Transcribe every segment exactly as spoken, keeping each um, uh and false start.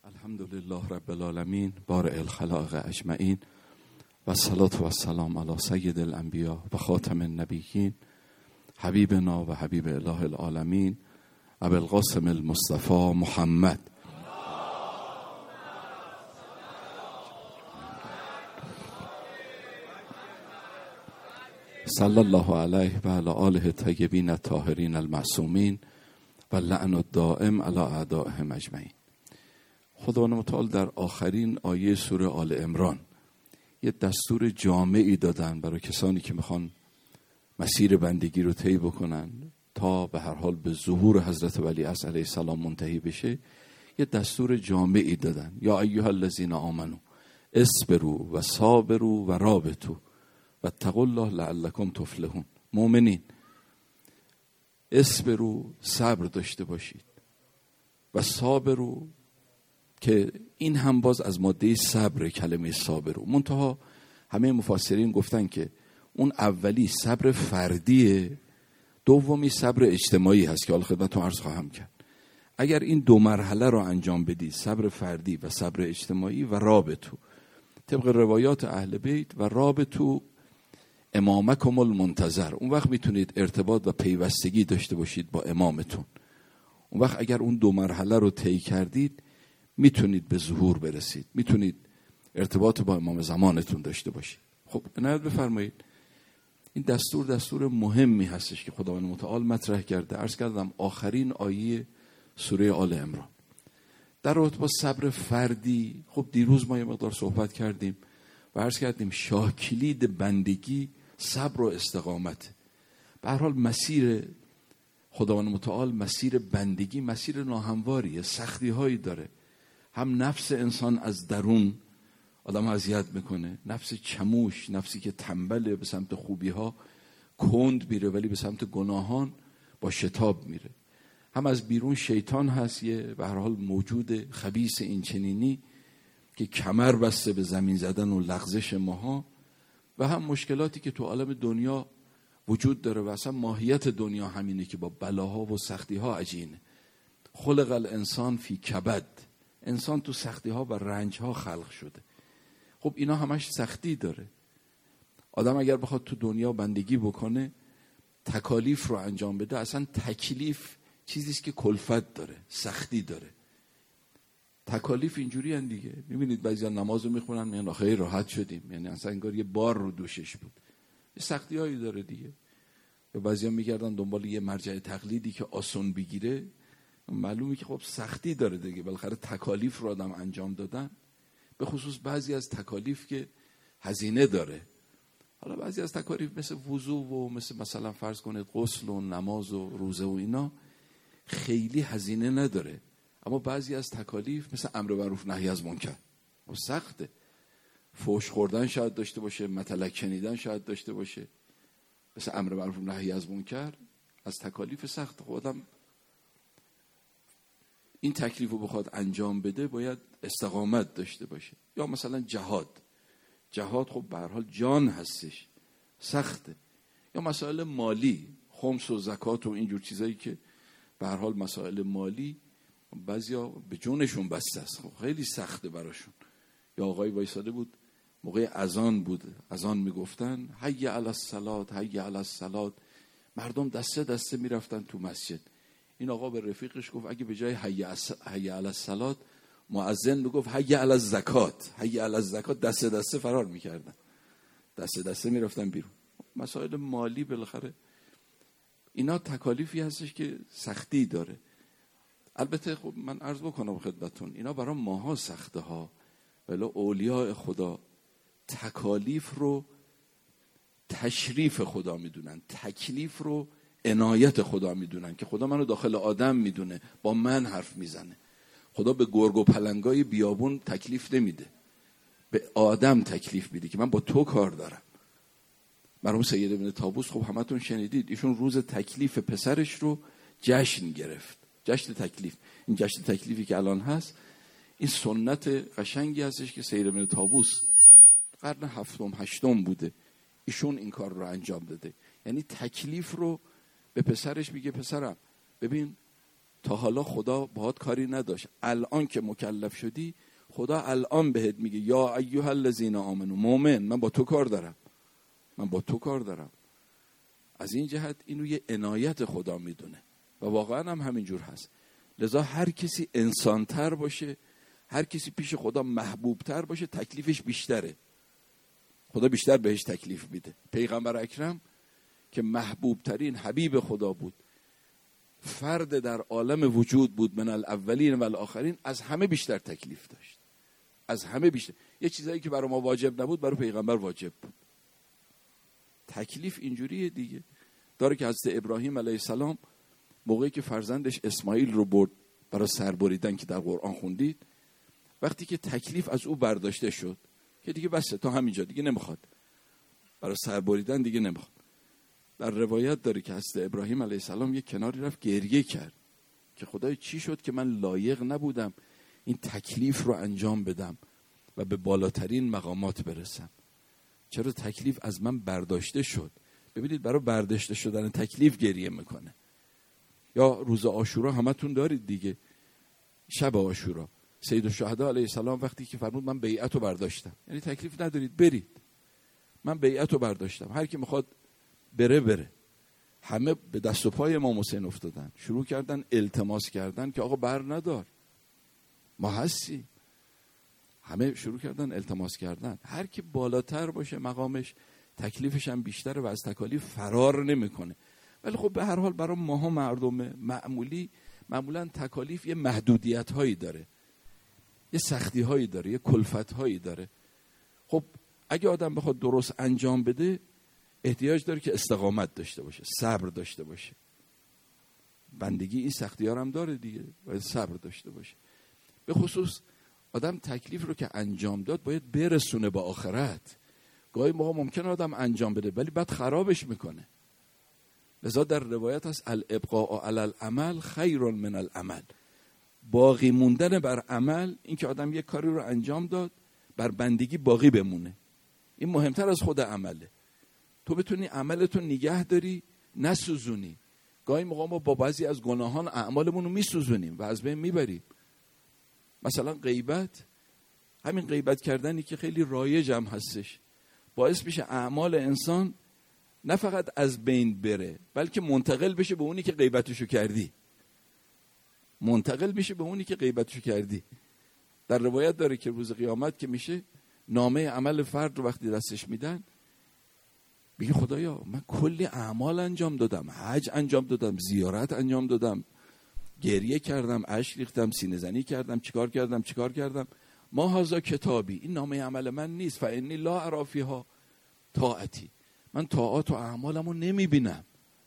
الحمدلله رب العالمین بارئ الخلائق اجمعین و الصلاة و السلام علی سید الانبیاء و خاتم النبیین حبیبنا و حبیب اله العالمین ابی القاسم المصطفى محمد صلی الله علیه و علی آله الطیبین الطاهرین المعصومین و لعن الدائم علی اعدائهم اجمعین. خداوند متعال در آخرین آیه سوره آل عمران یه دستور جامعی دادن برای کسانی که میخوان مسیر بندگی رو طی بکنن تا به هر حال به ظهور حضرت ولی عصر علیه السلام منتهی بشه. یه دستور جامعی دادن: یا ایها الذین آمنو اصبروا و صابروا و رابطوا واتقوا الله لعلکم تفلحون. مؤمنین، اصبروا، صبر داشته باشید، و صابروا، که این هم باز از ماده صبر کلمه صابروا. منتها همه مفسرین گفتن که اون اولی صبر فردیه، دومی صبر اجتماعی هست که حالا خدمتتون عرض خواهم کرد. اگر این دو مرحله رو انجام بدید، صبر فردی و صبر اجتماعی، و رابطو طبق روایات اهل بیت، و رابطو امامکم المنتظر، اون وقت میتونید ارتباط و پیوستگی داشته باشید با امامتون. اون وقت اگر اون دو مرحله رو طی کردید میتونید به ظهور برسید، میتونید ارتباط با امام زمانتون داشته باشید. خب عنایت بفرمایید، این دستور دستور مهمی هستش که خداوند متعال مطرح کرده. عرض کردم آخرین آیه سوره آل عمران در رابطه با صبر فردی. خب دیروز ما یه مقدار صحبت کردیم و عرض کردیم شاه کلید بندگی صبر و استقامت. به هر حال مسیر خداوند متعال، مسیر بندگی مسیر ناهمواریه، سختی هایی داره. هم نفس انسان از درون آدم اذیت میکنه، نفس چموش، نفسی که تنبله به سمت خوبی ها کند میره ولی به سمت گناهان با شتاب میره. هم از بیرون شیطان هست، یه به هر حال موجود خبیث این چنینی که کمر بسته به زمین زدن و لغزش ماها، و هم مشکلاتی که تو عالم دنیا وجود داره و اصلا ماهیت دنیا همینه که با بلاها و سختیها عجینه. خلق الانسان فی کبد، انسان تو سختیها و رنجها خلق شده. خب اینا همش سختی داره. آدم اگر بخواد تو دنیا بندگی بکنه، تکالیف رو انجام بده، اصلا تکلیف چیزیست که کلفت داره، سختی داره. تکالیف اینجوری هن دیگه. میبینید بعضیا نماز رو میخونن میگن خیلی راحت شدیم، یعنی اصلا انگار یه بار رو دوشش بود. یه سختی هایی داره دیگه. یا بعضیا میگردن دنبال یه مرجع تقلیدی که آسون بگیره، معلومه که خب سختی داره دیگه. بالاخره تکالیف رو آدم انجام دادن، به خصوص بعضی از تکالیف که هزینه داره. حالا بعضی از تکالیف مثل وضو و مثل مثلا فرض کنید غسل و نماز و روزه و اینا خیلی هزینه نداره، اما بعضی از تکالیف مثل امر معروف نهی از منکر و سخته. فحش خوردن شاید داشته باشه، مطلق شنیدن شاید داشته باشه، مثل امر معروف نهی از منکر از تکالیف سخت. خودم این تکلیف رو بخواد انجام بده باید استقامت داشته باشه. یا مثلا جهاد، جهاد خب به هر حال جان هستش، سخته. یا مسائل مالی، خمس و زکات و اینجور چیزایی که به هر حال مسائل مالی بعضیا به جونشون بسته است، خب خیلی سخته براشون. یا آقای وایساده بود موقع اذان بود، اذان میگفتن حی علی الصلاه حی علی الصلاه، مردم دسته دسته میرفتن تو مسجد. این آقا به رفیقش گفت اگه به جای حی حی علی الصلاه مؤذن میگفت حی علی الزکات حی علی الزکات، دسته دسته فرار میکردن، دسته دسته میرفتن بیرون. مسائل مالی بالاخره اینا تکالیفی هستش که سختی داره. البته خب من عرض بکنم خدمتتون اینا برای ماها سخته ها، ولی اولیاء خدا تکالیف رو تشریف خدا میدونن، تکلیف رو عنایت خدا میدونن، که خدا منو داخل آدم میدونه، با من حرف میزنه. خدا به گرگ و پلنگای بیابون تکلیف نمیده، به آدم تکلیف میده که من با تو کار دارم. مرحوم سید ابن طاووس خب همتون شنیدید، ایشون روز تکلیف پسرش رو جشن گرفت، جشن تکلیف. این جشن تکلیفی که الان هست این سنت قشنگی هستش که سید ابن طاووس قرن هفتم هشتم بوده، ایشون این کار رو انجام داده. یعنی تکلیف رو به پسرش میگه پسرم ببین تا حالا خدا باهات کاری نداشت، الان که مکلف شدی خدا الان بهت میگه یا ایها الذین آمنو، مؤمن من با تو کار دارم، من با تو کار دارم. از این جهت اینو یه عنایت خدا میدونه و واقعا هم همینجور هست. لذا هر کسی انسانتر باشه، هر کسی پیش خدا محبوبتر باشه، تکلیفش بیشتره، خدا بیشتر بهش تکلیف میده. پیغمبر اکرم که محبوب ترین حبیب خدا بود، فرد در عالم وجود بود، من الاولین و الاخرین، از همه بیشتر تکلیف داشت، از همه بیشتر. یه چیزایی که برای ما واجب نبود برای پیغمبر واجب بود. تکلیف اینجوریه دیگه. داره که حضرت ابراهیم علیه السلام موقعی که فرزندش اسماعیل رو برد برای سربریدن که در قرآن خوندید، وقتی که تکلیف از او برداشته شد که دیگه بسه تا همینجا دیگه نمیخواد، برای سربریدن دیگه نمیخواد، در روایت داره که حضرت ابراهیم علیه السلام یک کناری رفت گریه کرد که خدای چی شد که من لایق نبودم این تکلیف رو انجام بدم و به بالاترین مقامات برسم، چرا تکلیف از من برداشته شد. ببینید برای برداشته شدن تکلیف گریه میکنه. یا روز عاشورا همتون دارید دیگه، شب عاشورا سید الشهدا علیه السلام وقتی که فرمود من بیعت رو برداشتم، یعنی تکلیف ندارید برید، من بیعت رو برداشتم، هر کی میخواد بره بره. همه به دست و پای امام حسین افتادن، شروع کردن التماس کردن که آقا بر ندار، ما هستی. همه شروع کردن التماس کردن. هر کی بالاتر باشه مقامش، تکلیفش هم بیشتره و از تکالیف فرار نمیکنه. ولی خب به هر حال برای ماها مردم معمولی معمولا تکالیف یه محدودیت هایی داره، یه سختی هایی داره، یه کلفت هایی داره. خب اگه آدم بخواد درست انجام بده احتیاج داره که استقامت داشته باشه، صبر داشته باشه. بندگی این سختی ها هم داره دیگه، باید صبر داشته باشه. به خصوص آدم تکلیف رو که انجام داد باید برسونه با آخرت. گاهی موقع ممکنه آدم انجام بده ولی بعد خرابش میکنه. لذا در روایت هست الابقاء علی العمل خیر من العمل، باقی موندن بر عمل، این که آدم یک کاری رو انجام داد بر بندگی باقی بمونه، این مهمتر از خود عمله. تو بتونی عملتو نگه داری، نسوزونی. گاهی موقع ما با بعضی از گناهان اعمالمون رو میسوزونیم و از بین میبریم. مثلا غیبت، همین غیبت کردنی که خیلی رایج هم هستش، باعث میشه اعمال انسان نه فقط از بین بره بلکه منتقل بشه به اونی که غیبتشو کردی، منتقل بشه به اونی که غیبتشو کردی. در روایت داره که روز قیامت که میشه نامه عمل فرد رو وقتی دستش میدن بگه خدایا من کلی اعمال انجام دادم، حج انجام دادم، زیارت انجام دادم، گریه کردم، اشک ریختم، سینه زنی کردم، چیکار کردم چیکار کردم، ما هذا کتابی، این نامه عمل من نیست، فانی لا اری فیها طاعتی، من طاعات و اعمالمو نمیبینم.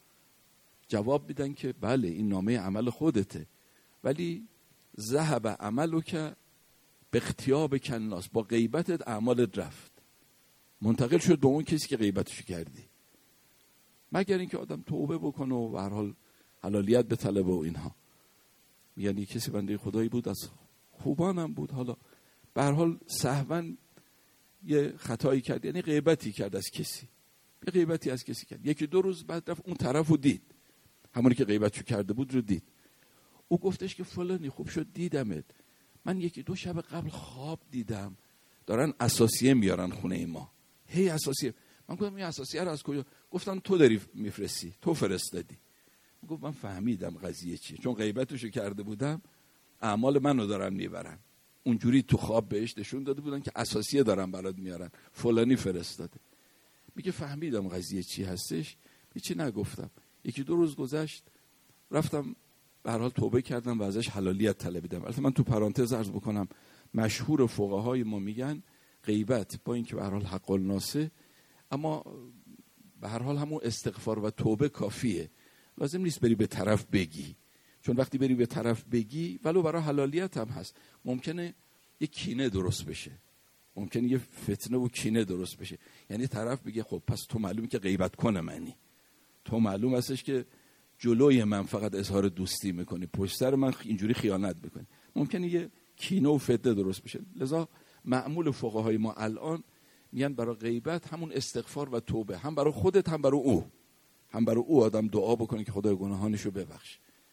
جواب میدن که بله این نامه عمل خودته، ولی ذهب عملک باغتیاب الناس، با غیبتت اعمالت رفت، منتقل شد به اون کسی که غیبتشو کردی. مگر اینکه آدم توبه بکنه و به هر حال حلالیت به طلب و اینها. یعنی کسی بنده خدایی بود، از خوبانم بود، حالا به هر حال سهوا یه خطایی کرد، یعنی غیبتی کرد از کسی، یه غیبتی از کسی کرد، یکی دو روز بعد رفت اون طرفو دید، همونی که غیبتشو کرده بود رو دید. او گفتش که فلانی خوب شد دیدمت، من یکی دو شب قبل خواب دیدم دارن اساسیه میارن خونه ما، هی اساسیه. من گفتم این اساسیه رو از کجا؟ گفتن تو داری میفرستی، تو فرستادی. گفت من فهمیدم قضیه چیه، چون غیبتشو کرده بودم اعمال منو دارن میبرن. اونجوری تو خواب بهش نشون داده بودن که اساسیه دارن برات میارن، فلانی فرستاده. میگه فهمیدم قضیه چی هستش، هیچی نگفتم. یکی دو روز گذشت، رفتم به هر حال توبه کردم و ازش حلالیت طلبیدم. البته من تو پرانتز عرض بکنم مشهور فقهای ما میگن غیبت با اینکه به هر حال حق الناسه، اما به هر حال همون استغفار و توبه کافیه، لازم نیست بری به طرف بگی، چون وقتی بری به طرف بگی ولو برای حلالیت هم هست ممکنه یه کینه درست بشه، ممکنه یه فتنه و کینه درست بشه. یعنی طرف بگه خب پس تو معلومه که غیبت کنه منی، تو معلوم هستش که جلوی من فقط اظهار دوستی میکنی، پشت سر من اینجوری خیانت میکنی، ممکنه یه کینه و فتنه درست بشه. لذا معمول فقهای ما الان میگن برای غیبت همون استغفار و توبه، هم برای خودت هم برای او، هم برای او آدم دعا بکنه که خدای گناهانشو ببخش.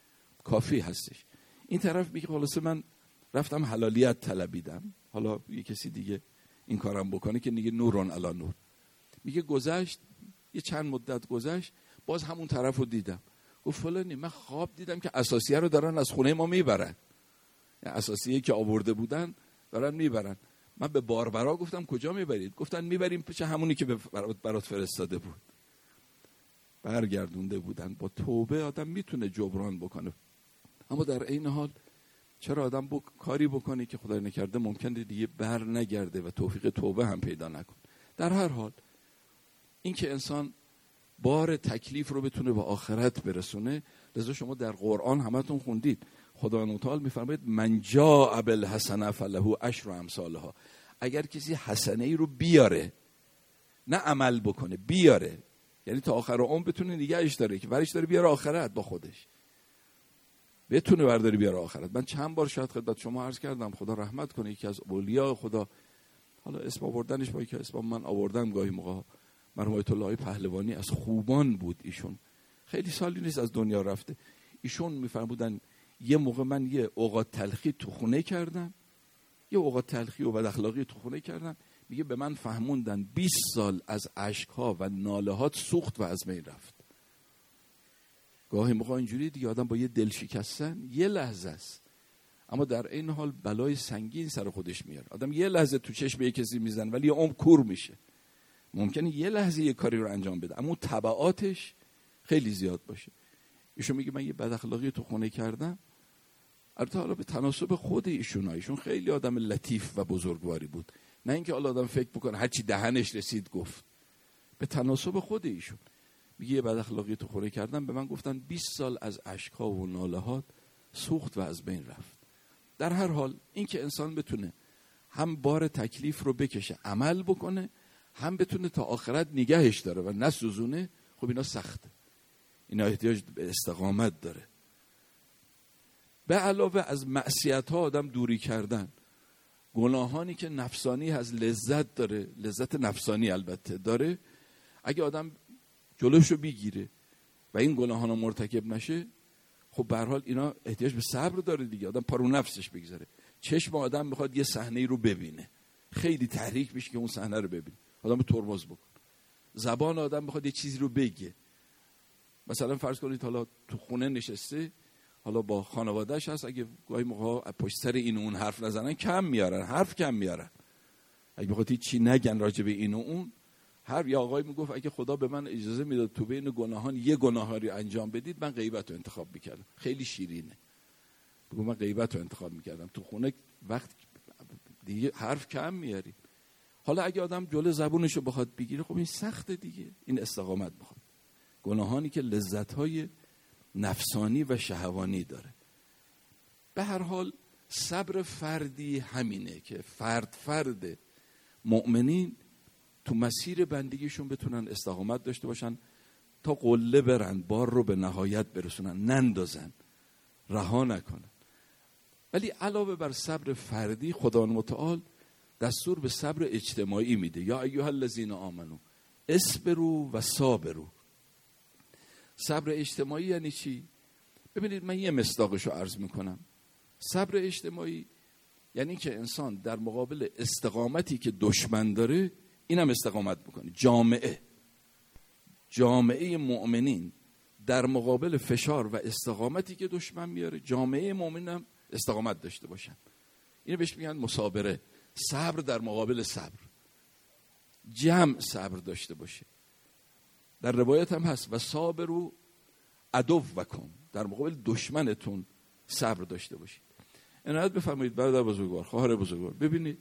کافی هستش. این طرف میگه خلاصه من رفتم حلالیت طلبیدم، حالا یه کسی دیگه این کارم بکنه که میگه نورون علی نور. میگه گذشت یه چند مدت گذشت، باز همون طرف رو دیدم. گفت فلانی من خواب دیدم که اساسیه رو دارن از خونه ما میبرن، یعنی اساسیه که آورده بودن دارن میبرن. من به باربرا گفتم کجا میبرید؟ گفتن میبریم پیش همونی که برات فرستاده بود. برگردونده بودن. با توبه آدم میتونه جبران بکنه، اما در این حال چرا آدم بک... کاری بکنه که خدای نکرده ممکنه دیگه بر نگرده و توفیق توبه هم پیدا نکنه. در هر حال این که انسان بار تکلیف رو بتونه به آخرت برسونه، لذا شما در قرآن همتون خوندید خداوند متعال میفرماید من جاء بالحسنه فله عشر امثالها. اگر کسی حسنه ای رو بیاره، نه عمل بکنه، بیاره، یعنی تا آخر عمر بتونه نگهش داره که ورش داره بیاره آخرت، با خودش بتونه برداری بیاره آخرت. من چند بار شاید خدمت شما عرض کردم خدا رحمت کنه، یکی از اولیاء خدا، حالا اسم آوردنش با که اسم من آوردم گاهی موقع، مرحوم آیت الله پهلوانی، از خوبان بود ایشون، خیلی سالی نیست از دنیا رفته. ایشون میفرمودن یه موقع من یه اوقات تلخی تو خونه کردم، یه اوقات تلخی و بد اخلاقی تو خونه کردم، میگه به من فهموندن بیست سال از اشک‌ها و نالهات سوخت و از بین رفت. گاهی موقع اینجوری دیگه آدم با یه دل شکستن یه لحظه است، اما در این حال بلای سنگین سر خودش میاره. آدم یه لحظه تو چشم یه کسی میزنه ولی یه عمر کور میشه. ممکنه یه لحظه یه کاری رو انجام بده اما تبعاتش خیلی زیاد باشه. ایشون میگه من یه بد اخلاقی تو خونه کردم، البته حالا به تناسب خود ایشون، ایشون خیلی آدم لطیف و بزرگواری بود، نه اینکه حالا آدم فکر بکنه هر چی دهنش رسید گفت، به تناسب خود ایشون. میگه یه بد اخلاقی تو خونه کردم، به من گفتن بیست سال از اشک‌ها و نالهات سوخت و از بین رفت. در هر حال این که انسان بتونه هم بار تکلیف رو بکشه، عمل بکنه، هم بتونه تا آخرت نگهش داره و نسوزونه، خب اینا سخته، اینا احتیاج به استقامت داره. به علاوه از معصیت‌ها آدم دوری کردن، گناهانی که نفسانی هست، لذت داره، لذت نفسانی البته داره، اگه آدم جلوشو بگیره و این گناهانو مرتکب نشه، خب به هر حال اینا احتیاج به صبر داره دیگه. آدم پرو نفسش بگذاره، چشم آدم میخواد یه صحنه رو ببینه، خیلی تحریک میشه که اون صحنه رو ببینه، آدم ترمز بکن. زبان آدم میخواد یه چیزی رو بگه، مثلا فرض کنید حالا تو خونه نشسته، حالا با خانواده‌اش هست، اگه گاهی موقع پشت سر این و اون حرف نزنن کم میارن، حرف کم میارن، اگه بخاطر چی نگن راجع به این و اون، هر یا آقای میگفت اگه خدا به من اجازه میداد تو بین گناهان یه گناهی رو انجام بدید، من غیبت رو انتخاب میکردم. خیلی شیرینه، بگو من غیبت رو انتخاب میکردم. تو خونه وقت دیگه حرف کم میاری. حالا اگه آدم جلو زبونش رو بخواد بگیره، خب این سخته دیگه، این استقامت میخواد. گناهانی که لذت‌های نفسانی و شهوانی داره. به هر حال صبر فردی همینه که فرد فرد مؤمنین تو مسیر بندگیشون بتونن استقامت داشته باشن تا قله برن، بار رو به نهایت برسونن، نندازن، رها نکنن. ولی علاوه بر صبر فردی، خداوند متعال دستور به صبر اجتماعی میده. یا ایها الذین آمنو اصبروا و صابروا. صبر اجتماعی یعنی چی؟ ببینید من یه مصداقش رو عرض میکنم. صبر اجتماعی یعنی که انسان در مقابل استقامتی که دشمن داره، اینم استقامت میکنه. جامعه جامعه مؤمنین در مقابل فشار و استقامتی که دشمن میاره، جامعه مؤمنین هم استقامت داشته باشن. اینو بهش میگن مصابره، صبر در مقابل صبر، جمع صبر داشته باشه. در روایت هم هست و صابروا عدوکم، در مقابل دشمنتون صبر داشته باشید. عنایت بفرمایید برادر بزرگوار، خواهر بزرگوار، ببینید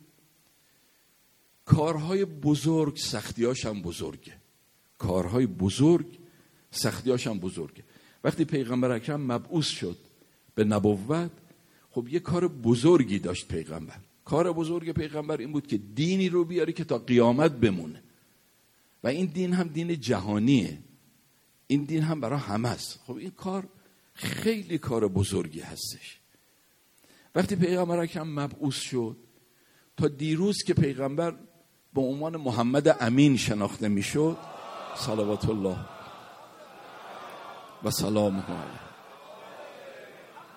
کارهای بزرگ سختیاش هم بزرگه، کارهای بزرگ سختیاش هم بزرگه. وقتی پیغمبر اکرم مبعوث شد به نبوت، خب یه کار بزرگی داشت پیغمبر. کار بزرگ پیغمبر این بود که دینی رو بیاره که تا قیامت بمونه و این دین هم دین جهانیه، این دین هم برای همه است. خب این کار خیلی کار بزرگی هستش. وقتی پیغمبر اکرم مبعوث شد، تا دیروز که پیغمبر به عنوان محمد امین شناخته میشد، صلوات الله و سلامه علیه،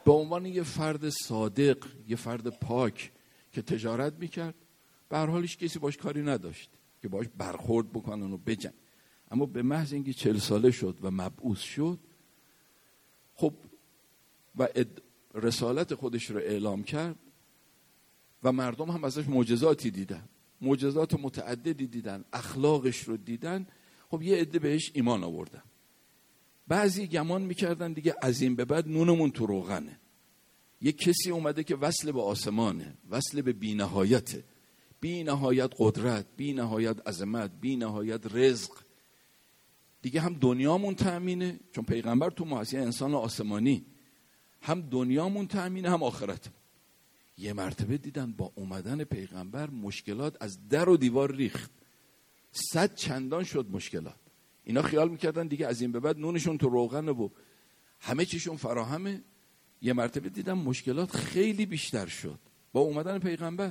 به عنوان یه فرد صادق، یه فرد پاک که تجارت میکرد، به هر حال هیچ کسی باش کاری نداشت که باش برخورد بکنن و بجن. اما به محض اینکه چهل ساله شد و مبعوث شد، خب و رسالت خودش رو اعلام کرد و مردم هم ازش معجزاتی دیدن، معجزات متعددی دیدن، اخلاقش رو دیدن. خب یه عده بهش ایمان آوردن. بعضی گمان میکردن دیگه از این به بعد نونمون تو روغنه، یه کسی اومده که وصل به آسمانه، وصل به بی نهایته، بی نهایت قدرت، بی نهایت عظمت، بی نهایت رزق. دیگه هم دنیامون تأمینه، چون پیغمبر تو ما هست، یه انسان آسمانی، هم دنیامون تأمینه هم آخرت. یه مرتبه دیدن با اومدن پیغمبر مشکلات از در و دیوار ریخت، صد چندان شد مشکلات. اینا خیال میکردن دیگه از این به بعد نونشون تو روغنه و همه چیشون فراهمه. یه مرتبه دیدن مشکلات خیلی بیشتر شد با اومدن پیغمبر.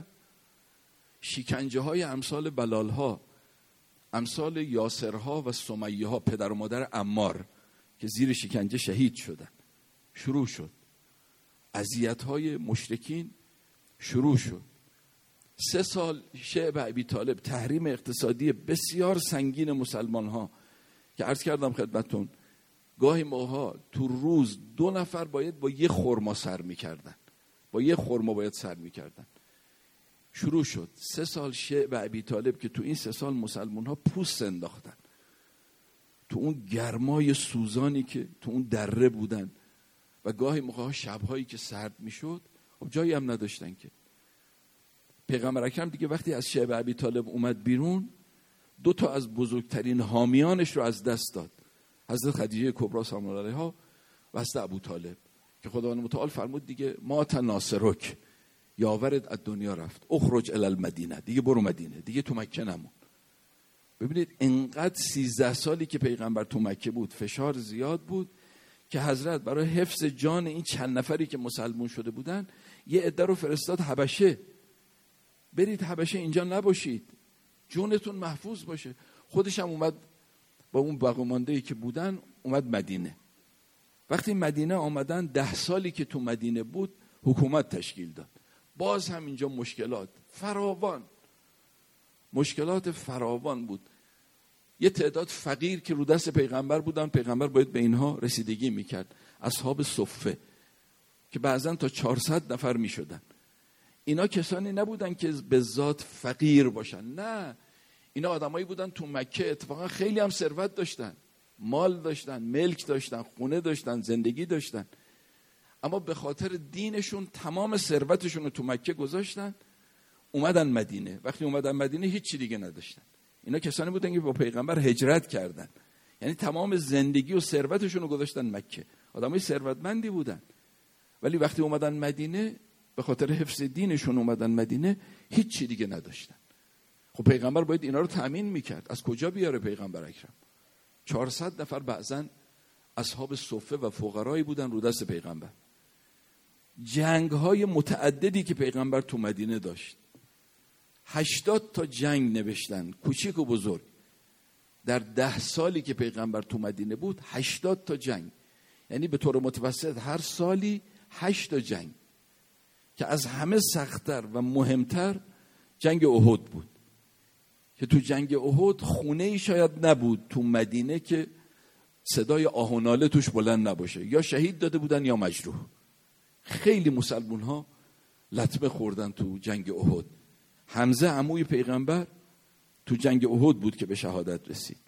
شکنجه های امثال بلال ها، امثال یاسرها و سمیه ها، پدر و مادر عمار که زیر شکنجه شهید شدن، شروع شد. اذیت های مشرکین شروع شد. سه سال شعب ابی طالب، تحریم اقتصادی بسیار سنگین مسلمان ها که عرض کردم خدمتون، گاهی ماها تو روز دو نفر باید با یه خرما سر میکردن، با یه خرما باید سر میکردن. شروع شد سه سال شعب ابی طالب که تو این سه سال مسلمان ها پوست انداختن تو اون گرمای سوزانی که تو اون دره بودن و گاهی موقع شبهایی که سرد میشد، خب جایی هم نداشتن که. پیغمبر اکرم دیگه وقتی از شعب ابی طالب اومد بیرون، دو تا از بزرگترین حامیانش رو از دست داد، حضرت خدیجه کبری سلام الله علیها و حضرت ابو طالب، که خداوند متعال فرمود دیگه ما تناصرک، یاورت از دنیا رفت، اخرج الی المدینه، دیگه برو مدینه، دیگه تو مکه نمون. ببینید انقدر سیزده سالی که پیغمبر تو مکه بود فشار زیاد بود که حضرت برای حفظ جان این چند نفری که مسلمون شده بودن یه عده رو فرستاد حبشه، برید حبشه، اینجا نباشید، جونتون محفوظ باشه. خودش هم اومد با اون باقی‌مانده‌ای که بودن اومد مدینه. وقتی مدینه آمدن، ده سالی که تو مدینه بود حکومت تشکیل داد. باز هم اینجا مشکلات فراوان، مشکلات فراوان بود. یه تعداد فقیر که رو دست پیغمبر بودن، پیغمبر باید به اینها رسیدگی میکرد، اصحاب صفه که بعضن تا چهارصد نفر میشدن. اینا کسانی نبودن که به ذات فقیر باشن، نه، اینا آدمایی بودن تو مکه اتفاقا خیلی هم ثروت داشتن، مال داشتن، ملک داشتن، خونه داشتن، زندگی داشتن، اما به خاطر دینشون تمام ثروتشون رو تو مکه گذاشتن، اومدن مدینه. وقتی اومدن مدینه هیچی دیگه نداشتن. اینا کسانی بودن که با پیغمبر هجرت کردن، یعنی تمام زندگی و ثروتشون رو گذاشتن مکه، آدمای ثروتمندی بودن، ولی وقتی اومدن مدینه به خاطر حفظ دینشون اومدن مدینه، هیچی دیگه نداشتن. خب پیغمبر باید اینا رو تامین میکرد. از کجا بیاره پیغمبر اکرم؟ چهارصد نفر بعضن اصحاب صفه و فقرایی بودن رو دست پیغمبر. جنگ های متعددی که پیغمبر تو مدینه داشت، هشتاد تا جنگ نوشتن، کوچیک و بزرگ. در ده سالی که پیغمبر تو مدینه بود هشتاد تا جنگ، یعنی به طور متوسط هر سالی هشت تا جنگ، که از همه سخت‌تر و مهمتر جنگ احد بود، که تو جنگ احد خونه‌ای شاید نبود تو مدینه که صدای آه و ناله توش بلند نباشه، یا شهید داده بودن یا مجروح. خیلی مسلمون ها لطمه خوردن تو جنگ احد. حمزه عموی پیغمبر تو جنگ احد بود که به شهادت رسید.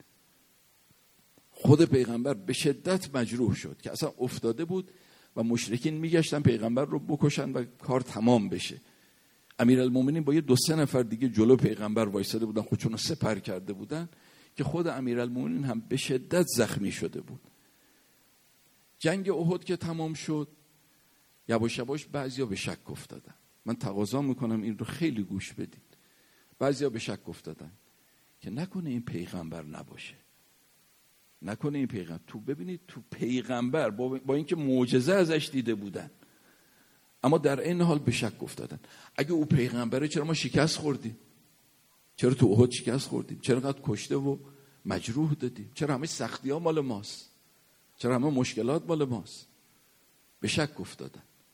خود پیغمبر به شدت مجروح شد که اصلا افتاده بود و مشرکین میگشتن پیغمبر رو بکشن و کار تمام بشه. امیرالمومنین با یه دو سه نفر دیگه جلو پیغمبر وایساده بودن، خودشون رو سپر کرده بودن، که خود امیرالمومنین هم به شدت زخمی شده بود. جنگ احد که تمام شد، یواش یواش بعضیا به شک افتادن. من تقاضا میکنم این رو خیلی گوش بدید. بعضیا به شک افتادن که نکنه این پیغمبر نباشه، نکنه این پیغمبر. تو ببینید تو پیغمبر با, با اینکه معجزه ازش دیده بودن، اما در این حال به شک افتادن. اگه او پیغمبره چرا ما شکست خوردیم؟ چرا تو احد شکست خوردیم؟ چرا قد کشته و مجروح دادیم؟ چرا همه سختی ها مال ماست؟ چرا همه مشکلات مال ماست؟ به شک افتادن.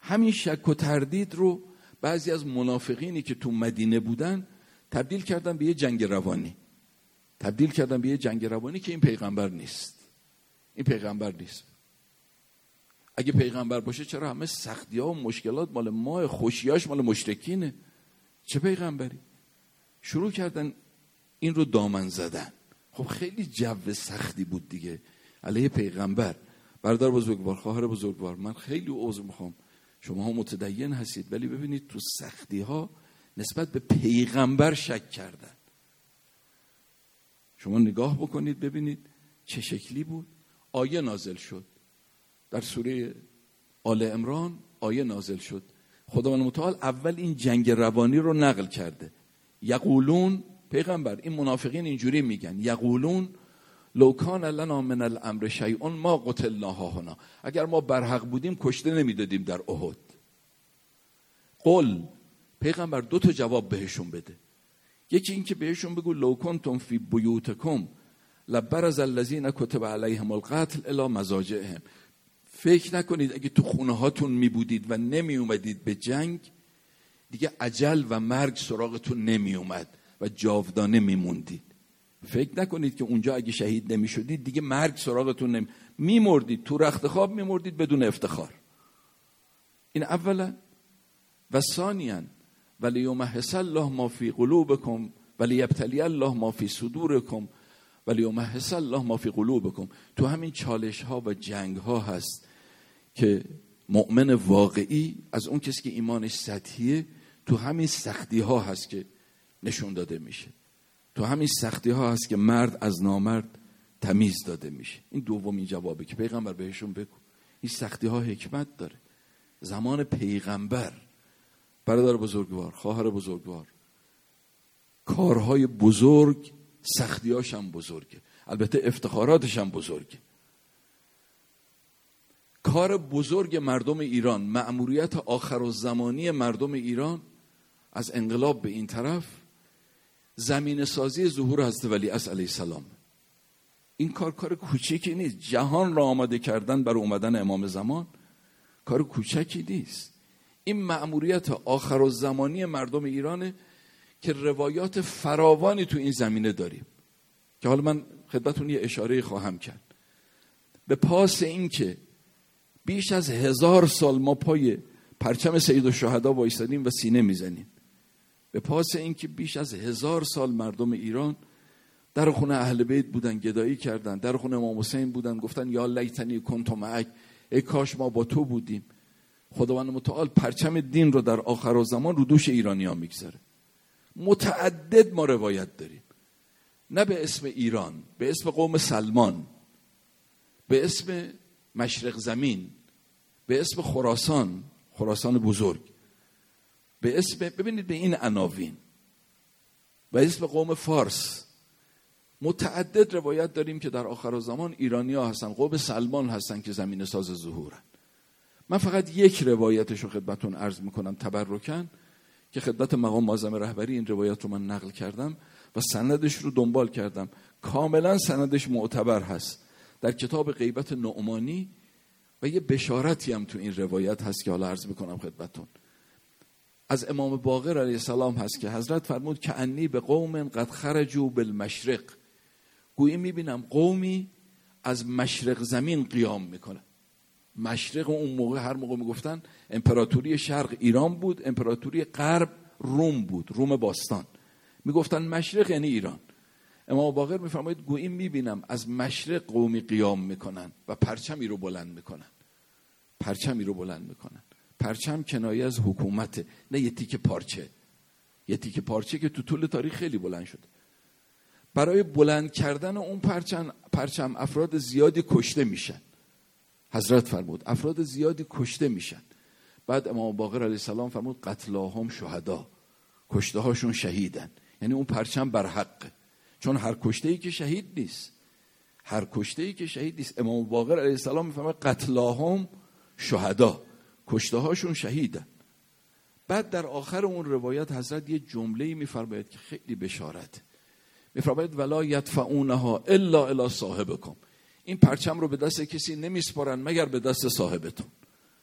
همین شک و تردید رو بعضی از منافقینی که تو مدینه بودن تبدیل کردن به یه جنگ روانی. تبدیل کردن به یه جنگ روانی که این پیغمبر نیست. این پیغمبر نیست. اگه پیغمبر باشه چرا همه سختی ها و مشکلات مال ما، خوشیاش مال مشرکینه؟ چه پیغمبری؟ شروع کردن این رو دامن زدن. خب خیلی جو سختی بود دیگه علیه پیغمبر. برادر بزرگوار، خواهر بزرگوار، من خیلی عذر میخوام، شما ها متدین هستید، ولی ببینید تو سختی ها نسبت به پیغمبر شک کردن. شما نگاه بکنید ببینید چه شکلی بود. آیه نازل شد در سوره آل عمران، آیه نازل شد. خداوند متعال اول این جنگ روانی رو نقل کرده. یقولون، پیغمبر، این منافقین اینجوری میگن، یقولون لو کان لنا من الامر شیء ما قتلنا هنا، اگر ما برحق بودیم کشته نمیدادیم در احد. قل، پیغمبر دو تا جواب بهشون بده. یکی این که بهشون بگو لو کنتم فی بیوتکم لبرز الذین کتب علیهم القتل الی مضاجعهم، فکر نکنید اگه تو خونه هاتون می بودید و نمی اومدید به جنگ دیگه اجل و مرگ سراغتون نمی اومد و جاودانه می موندید. فکر نکنید که اونجا اگه شهید نمی شدید دیگه مرگ سراغتون نمی می مردید، تو رخت خواب می مردید بدون افتخار. این اولا. و ثانیاً ولیمحص الله ما فی قلوبکم ولیبتلی الله ما فی صدورکم ولیمحص الله ما فی قلوبکم. تو همین چالش ها و جنگ ها هست که مؤمن واقعی از اون کسی که ایمانش سطحیه تو همین سختی ها هست که نشون داده میشه. تو همین سختی ها هست که مرد از نامرد تمیز داده میشه. این دومین جوابه که پیغمبر بهشون بگو این سختی ها حکمت داره. زمان پیغمبر، برادر بزرگوار، خواهر بزرگوار، کارهای بزرگ سختیاش هم بزرگه، البته افتخاراتش هم بزرگه. کار بزرگ مردم ایران، مأموریت آخرالزمانی مردم ایران از انقلاب به این طرف زمین سازی ظهور حضرت ولیعصر علیه السلام. این کار کار کوچکی نیست. جهان را آماده کردن برای اومدن امام زمان کار کوچکی نیست. این مأموریت آخرالزمانی مردم ایرانه که روایات فراوانی تو این زمینه داریم که حالا من خدمتتون یه اشاره خواهم کرد. به پاس این که بیش از هزار سال ما پای پرچم سیدالشهدا وایسادیم و سینه میزنیم، به پاس این که بیش از هزار سال مردم ایران در خونه اهل بیت بودن، گدایی کردن، در خونه امام حسین بودن، گفتن یا لیتنی کنت معک، ای کاش ما با تو بودیم. خداوند متعال پرچم دین رو در آخرالزمان رو دوش ایرانی‌ها میگذاره. متعدد ما روایت داریم، نه به اسم ایران، به اسم قوم سلمان، به اسم مشرق زمین، به اسم خراسان، خراسان بزرگ، به اسم، ببینید به این عناوین، به اسم قوم فارس. متعدد روایت داریم که در آخرالزمان ایرانی‌ها هستن، قوم سلمان هستن که زمین ساز ظهورن. من فقط یک روایتش رو خدمتتون عرض میکنم تبرکاً که خدمت مقام معظم رهبری این روایت رو من نقل کردم و سندش رو دنبال کردم، کاملا سندش معتبر هست در کتاب غیبت نعمانی و یه بشارتی هم تو این روایت هست که حالا عرض میکنم خدمتتون. از امام باقر علیه السلام هست که حضرت فرمود که انی به قوم قد خرجوا بالمشرق، گویی میبینم قومی از مشرق زمین قیام میکنه. مشرق اون موقع هر موقع میگفتن امپراتوری شرق ایران بود، امپراتوری غرب روم بود، روم باستان. میگفتن مشرق یعنی ایران. امام باقر میفرماید گویی میبینم از مشرق قومی قیام میکنن و پرچمی رو بلند میکنن. پرچمی رو بلند میکنن. پرچم کنایه از حکومت، نه یه تیکه پارچه. یه تیکه پارچه که تو طول تاریخ خیلی بلند شده. برای بلند کردن اون پرچم پرچم افراد زیادی کشته میشن. حضرت فرمود افراد زیادی کشته میشن. بعد امام باقر علیه السلام فرمود قتلاهم شهدا، کشته هاشون شهیدن. یعنی اون پرچم بر حقه، چون هر کشته ای که شهید نیست، هر کشته ای که شهید نیست. امام باقر علیه السلام میفرماید قتلاهم شهدا، کشته هاشون شهیدن. بعد در آخر اون روایت حضرت یه جمله‌ای میفرماید که خیلی بشارت، میفرماید ولا یدفعونها الا الی صاحبکم، این پرچم رو به دست کسی نمیسپارن مگر به دست صاحبتون.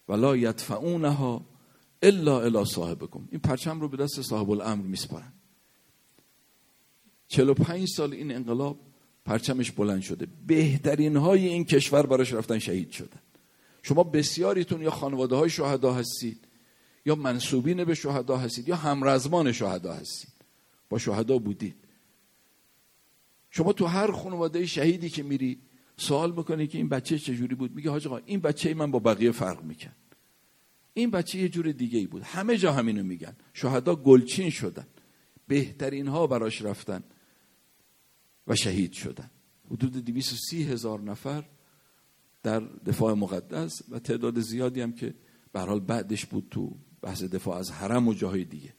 ولا یدفعونها الا الی صاحبکم. این پرچم رو به دست صاحب الامر میسپارن. چهل و پنج سال این انقلاب پرچمش بلند شده، بهترین های این کشور براش رفتن شهید شدن. شما بسیاریتون یا خانواده های شهدا هستید، یا منسوبین به شهدا هستید، یا همرزمان شهدا هستید، با شهدا بودید. شما تو هر خانواده شهیدی که میری سوال میکنی که این بچه چجوری بود، میگه حاج آقا این بچه من با بقیه فرق میکرد، این بچه یه جور دیگه ای بود. همه جا همینو میگن. شهدا گلچین شدن، بهترین ها براش رفتن و شهید شدن. حدود دویست و سی هزار نفر در دفاع مقدس و تعداد زیادی هم که به هر حال بعدش بود تو بحث دفاع از حرم و جاهای دیگه.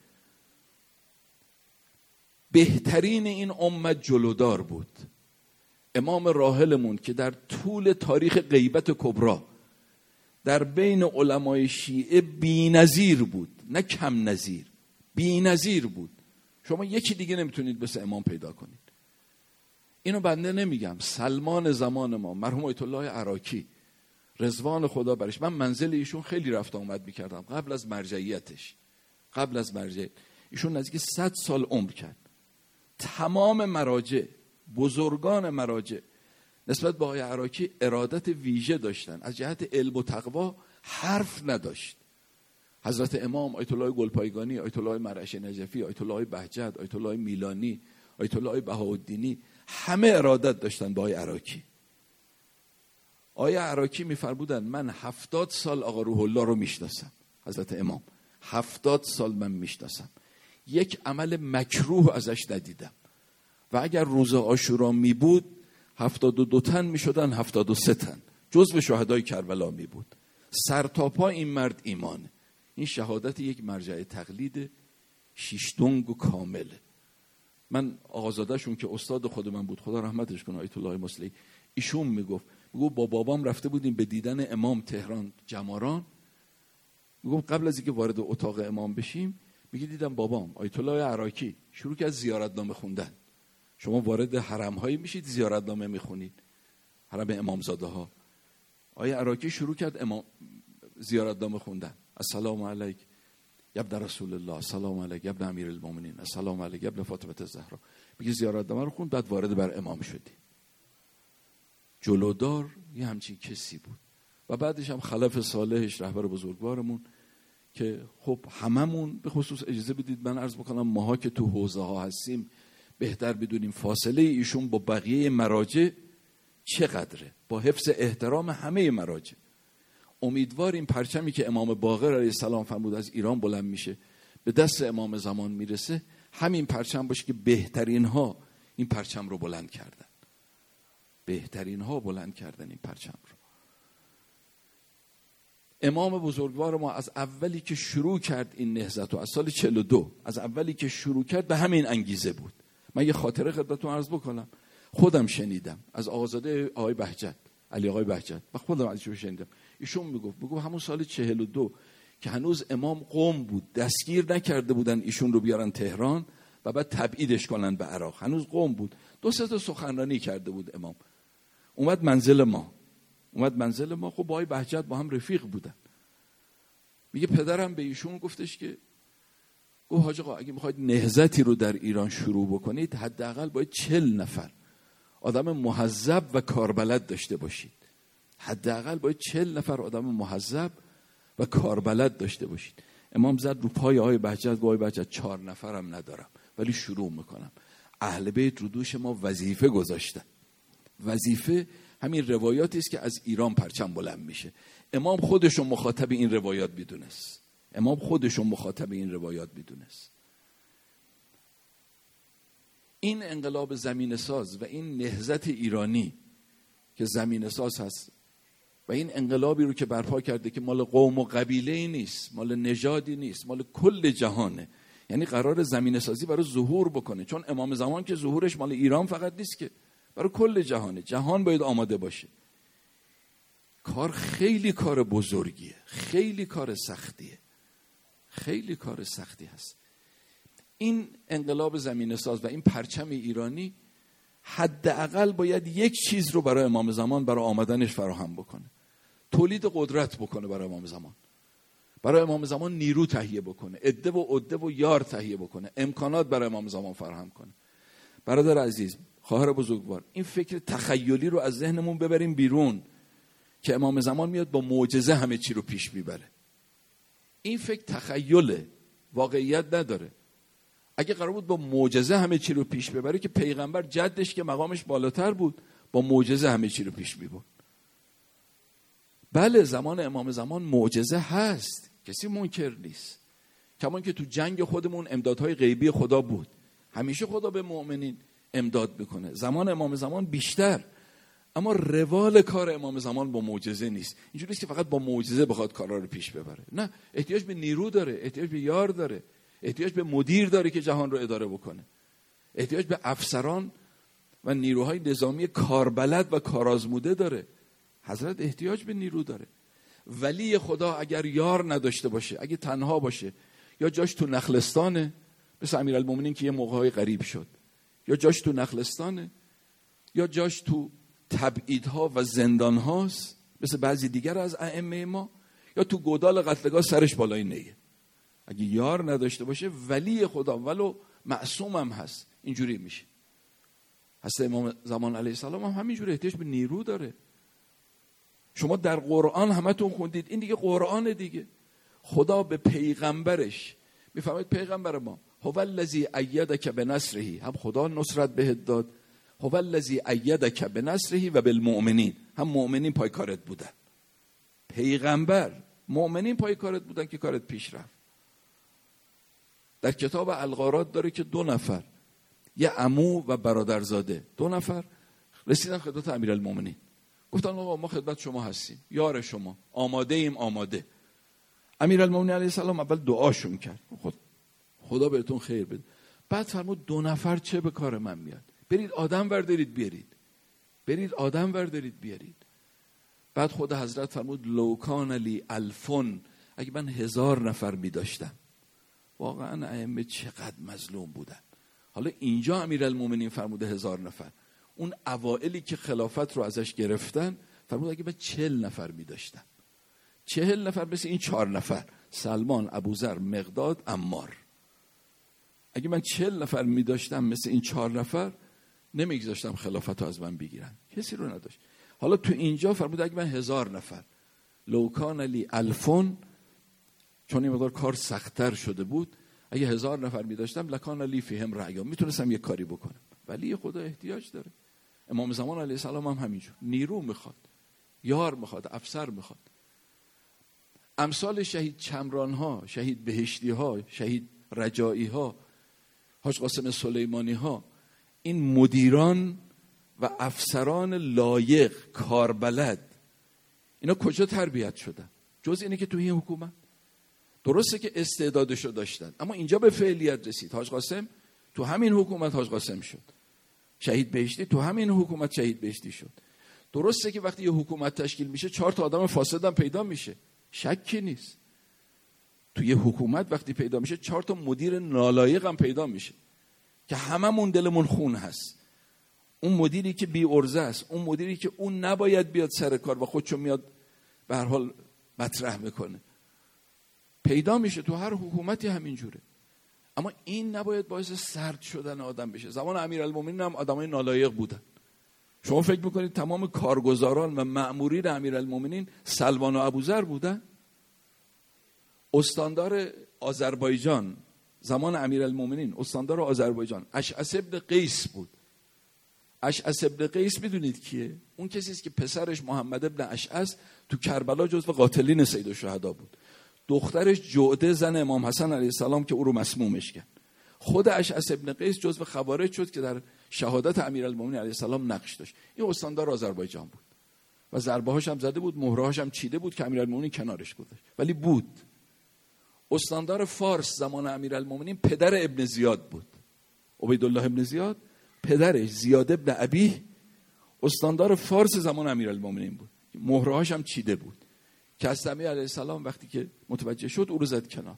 بهترین این امت جلودار بود. امام راحلمون که در طول تاریخ غیبت کبرا در بین علمای شیعه بی‌نظیر بود، نه کم نظیر، بی‌نظیر بود. شما یکی دیگه نمیتونید مثل امام پیدا کنید. اینو بنده نمیگم، سلمان زمان ما مرحوم آیت الله عراقی رضوان خدا برش، من منزل ایشون خیلی رفت آمد میکردم قبل از مرجعیتش. قبل از مرجعیت ایشون نزدیک صد سال عمر کرد. تمام مراجع، بزرگان مراجع نسبت به آقای عراقی ارادت ویژه داشتن. از جهت علم و تقوا حرف نداشت. حضرت امام، آیت الله گلپایگانی، آیت الله مرعش نجفی، آیت الله بهجت، آیت الله میلانی، آیت الله بهاءالدینی، همه ارادت داشتن با آقای عراقی. آقای عراقی میفرمودن من هفتاد سال آقا روح الله رو میشناسم. حضرت امام هفتاد سال من میشناسم، یک عمل مکروه ازش ندیدم و اگر روز عاشورا می بود هفتاد و دو تن می شدن هفتاد و سه تن، جزو شهدای کربلا می بود. سر تا پا این مرد ایمانه. این شهادت یک مرجع تقلید شیشتونگ و کامله. من آقازادهشون که استاد خود من بود، خدا رحمتش کنه، آیت الله مصلحی، ایشون میگفت میگفت با بابام رفته بودیم به دیدن امام تهران جماران. میگفت قبل از اینکه وارد اتاق امام بشیم میگه دیدم بابام آیت الله عراقی شروع کرد زیارتنامه خوندن. شما وارد حرم هایی میشید زیارتنامه میخونید، حرم امامزاده ها. آیه عراقی شروع کرد امام زیارتنامه خوندن. السلام علیک یا ابن رسول الله، السلام علیک یا ابن امیرالمومنین، السلام علیک یا ابن فاطمه الزهرا. میگه زیارتنامه رو خوند، بعد وارد بر امام شدی. جلودار یه همچین کسی بود. و بعدش هم خلف صالحش رهبر بزرگوارمون که خب هممون به خصوص اجازه بدید من عرض بکنم ماها که تو حوزه ها هستیم بهتر بدونیم فاصله ایشون با بقیه مراجع چقدره، با حفظ احترام همه مراجع. امیدواریم پرچمی که امام باقر علیه السلام فرمود از ایران بلند میشه به دست امام زمان میرسه، همین پرچم باشه که بهترین ها این پرچم رو بلند کردن. بهترین ها بلند کردن این پرچم رو. امام بزرگوار ما از اولی که شروع کرد این نهضت و از سال چهل و دو از اولی که شروع کرد به همین انگیزه بود. من یه خاطره خدمتتون عرض بکنم، خودم شنیدم از آقازاده آقای بهجت، علی آقای بهجت، و خودم ازشون شنیدم. ایشون میگفت میگفت همون سال چهل و دو که هنوز امام قم بود، دستگیر نکرده بودن ایشون رو بیارن تهران و بعد تبعیدش کنن به عراق، هنوز قم بود. دو سه تا سخنرانی کرده بود امام، اومد منزل ما اومد منزل ما خب با آقای بهجت با هم رفیق بودن. میگه پدرم به ایشون گفتش که گفت حاج آقا اگه میخواید نهضتی رو در ایران شروع بکنید حداقل باید چهل نفر آدم مهذب و کاربلد داشته باشید. حداقل باید چهل نفر آدم مهذب و کاربلد داشته باشید. امام زد رو پای آقای بهجت، گفت آقای بهجت چهار نفرم ندارم ولی شروع میکنم. اهل بیت رو دوش ما وظیفه گذاشتن. وظیفه همین روایاتی است که از ایران پرچم بلند میشه. امام خودشون مخاطب این روایات میدونست. امام خودشون مخاطب این روایات میدونست. این انقلاب زمین ساز و این نهضت ایرانی که زمین ساز هست و این انقلابی رو که برپا کرده که مال قوم و قبیله نیست، مال نژادی نیست، مال کل جهانه. یعنی قرار زمین سازی برای ظهور بکنه، چون امام زمان که ظهورش مال ایران فقط نیست که برای کل جهانه. جهان باید آماده باشه. کار خیلی کار بزرگیه، خیلی کار سختیه، خیلی کار سختی هست. این انقلاب زمین ساز و این پرچم ایرانی حداقل باید یک چیز رو برای امام زمان برای آمدنش فراهم بکنه. تولید قدرت بکنه برای امام زمان، برای امام زمان نیرو تهیه بکنه، عده و عده و یار تهیه بکنه، امکانات برای امام زمان فراهم کنه. برادر عزیز، خواهر بزرگوار، این فکر تخیلی رو از ذهنمون ببریم بیرون که امام زمان میاد با معجزه همه چی رو پیش میبره. این فکر تخیله، واقعیت نداره. اگه قرار بود با معجزه همه چی رو پیش ببره که پیغمبر جدش که مقامش بالاتر بود با معجزه همه چی رو پیش میبرد. بله زمان امام زمان معجزه هست، کسی منکر نیست. کمان که تو جنگ خودمون امدادهای غیبی خدا بود، همیشه خدا به مؤمنین امداد میکنه. زمان امام زمان بیشتر، اما روال کار امام زمان با معجزه نیست. اینجوری نیست که فقط با معجزه بخواد کارا رو پیش ببره. نه، احتیاج به نیرو داره، احتیاج به یار داره، احتیاج به مدیر داره که جهان رو اداره بکنه، احتیاج به افسران و نیروهای نظامی کاربلد و کارآزموده داره. حضرت احتیاج به نیرو داره. ولی خدا اگر یار نداشته باشه، اگه تنها باشه، یا جاش تو نخلستانه، مثل امیرالمومنین که یه موقعی غریب شد، یا جاش تو نخلستانه، یا جاش تو تبعیدها و زندانهاست مثل بعضی دیگر از ائمه ما، یا تو گودال قتلگاه سرش بالای نیه. اگه یار نداشته باشه ولی خدا ولو معصوم هم هست اینجوری میشه. حضرت امام زمان علیه السلام هم همینجوری احتیاج به نیرو داره. شما در قرآن همتون خوندید، این دیگه قرآن دیگه. خدا به پیغمبرش میفرماید پیغمبر ما هو الذی ایدک بنصره، هم خدا نصرت بهت داد، هو الذی ایدک بنصره و بالمؤمنین، هم مؤمنین پای کارت بودن. پیغمبر، مؤمنین پای کارت بودن که کارت پیش رفت. در کتاب الغارات داره که دو نفر، یه عمو و برادرزاده، دو نفر رسیدن خدمت امیرالمومنین، گفتن آقا ما خدمت شما هستیم، یار شما، آماده ایم آماده. امیرالمومنین علیه السلام اول دعاشون کرد، خود خدا بهتون خیر بده. بعد فرمود دو نفر چه به کار من میاد، برید آدم وردارید بیارید، برید آدم وردارید بیارید. بعد خود حضرت فرمود لو کان لی الفون، اگه من هزار نفر می داشتم. واقعا ائمه چقدر مظلوم بودن. حالا اینجا امیرالمومنین فرموده هزار نفر، اون اوائلی که خلافت رو ازش گرفتن فرمود اگه من چهل نفر می داشتم، چهل نفر مثل این چهار نفر، سلمان، ابوذر، مقداد، عمار، اگه من چهل نفر می داشتم مثل این چهار نفر نمیگذاشتم خلافت رو از من بگیرن، کسی رو نداشت. حالا تو اینجا فرمود اگه من هزار نفر، لو کان لی الفون، چون این مقدار کار سخت‌تر شده بود، اگه هزار نفر می داشتم لکان لی فیهم رأی، میتونستم یک کاری بکنم. ولی خدا احتیاج داره. امام زمان علیه السلام هم همینجور، نیرو میخواد، یار میخواد، افسر میخواد. امثال شهید چمران ها، شهید بهشتی ها، شهید رجایی ها، حاج قاسم سلیمانی ها، این مدیران و افسران لایق، کاربلد، اینا کجا تربیت شدن؟ جز اینه که توی این حکومت. درسته که استعدادشو داشتن، اما اینجا به فعلیت رسید. حاج قاسم تو همین حکومت حاج قاسم شد، شهید بهشتی تو همین حکومت شهید بهشتی شد. درسته که وقتی یه حکومت تشکیل میشه چهار تا آدم فاسد هم پیدا میشه، شکی نیست. تو یه حکومت وقتی پیدا میشه چهار تا مدیر نالایق هم پیدا میشه که هممون دلمون خون هست. اون مدیری که بی ارزه است، اون مدیری که اون نباید بیاد سر کار و خودشو میاد به هر حال مطرح میکنه، پیدا میشه. تو هر حکومتی همینجوره. اما این نباید باعث سرد شدن آدم بشه. زمان امیرالمومنین هم آدمای نالایق بودن. شما فکر میکنید تمام کارگزاران و مأمورین امیرالمومنین سلمان و ابوذر بودن؟ استاندار آذربایجان زمان امیرالمومنین، استاندار آذربایجان اشعث ابن قیس بود. اشعث ابن قیس میدونید کیه؟ اون کسی است که پسرش محمد ابن اشعث تو کربلا جزو قاتلین سید الشهدا بود. دخترش جعده زن امام حسن علیه السلام که او رو مسمومش کرد. خود اشعث ابن قیس جزو خوارج شد که در شهادت امیرالمومنین علیه السلام نقش داشت. این استاندار آذربایجان بود و ضربه هاش هم زده بود، مهره هاش هم چیده بود که امیرالمومنین کنارش گذاشت، ولی بود. استاندار فارس زمان امیرالمومنین پدر ابن زیاد بود، عبیدالله ابن زیاد، پدرش زیاد ابن ابی استاندار فارس زمان امیرالمومنین بود، مهره هاش هم چیده بود که از علیه السلام وقتی که متوجه شد او رو زد کنار.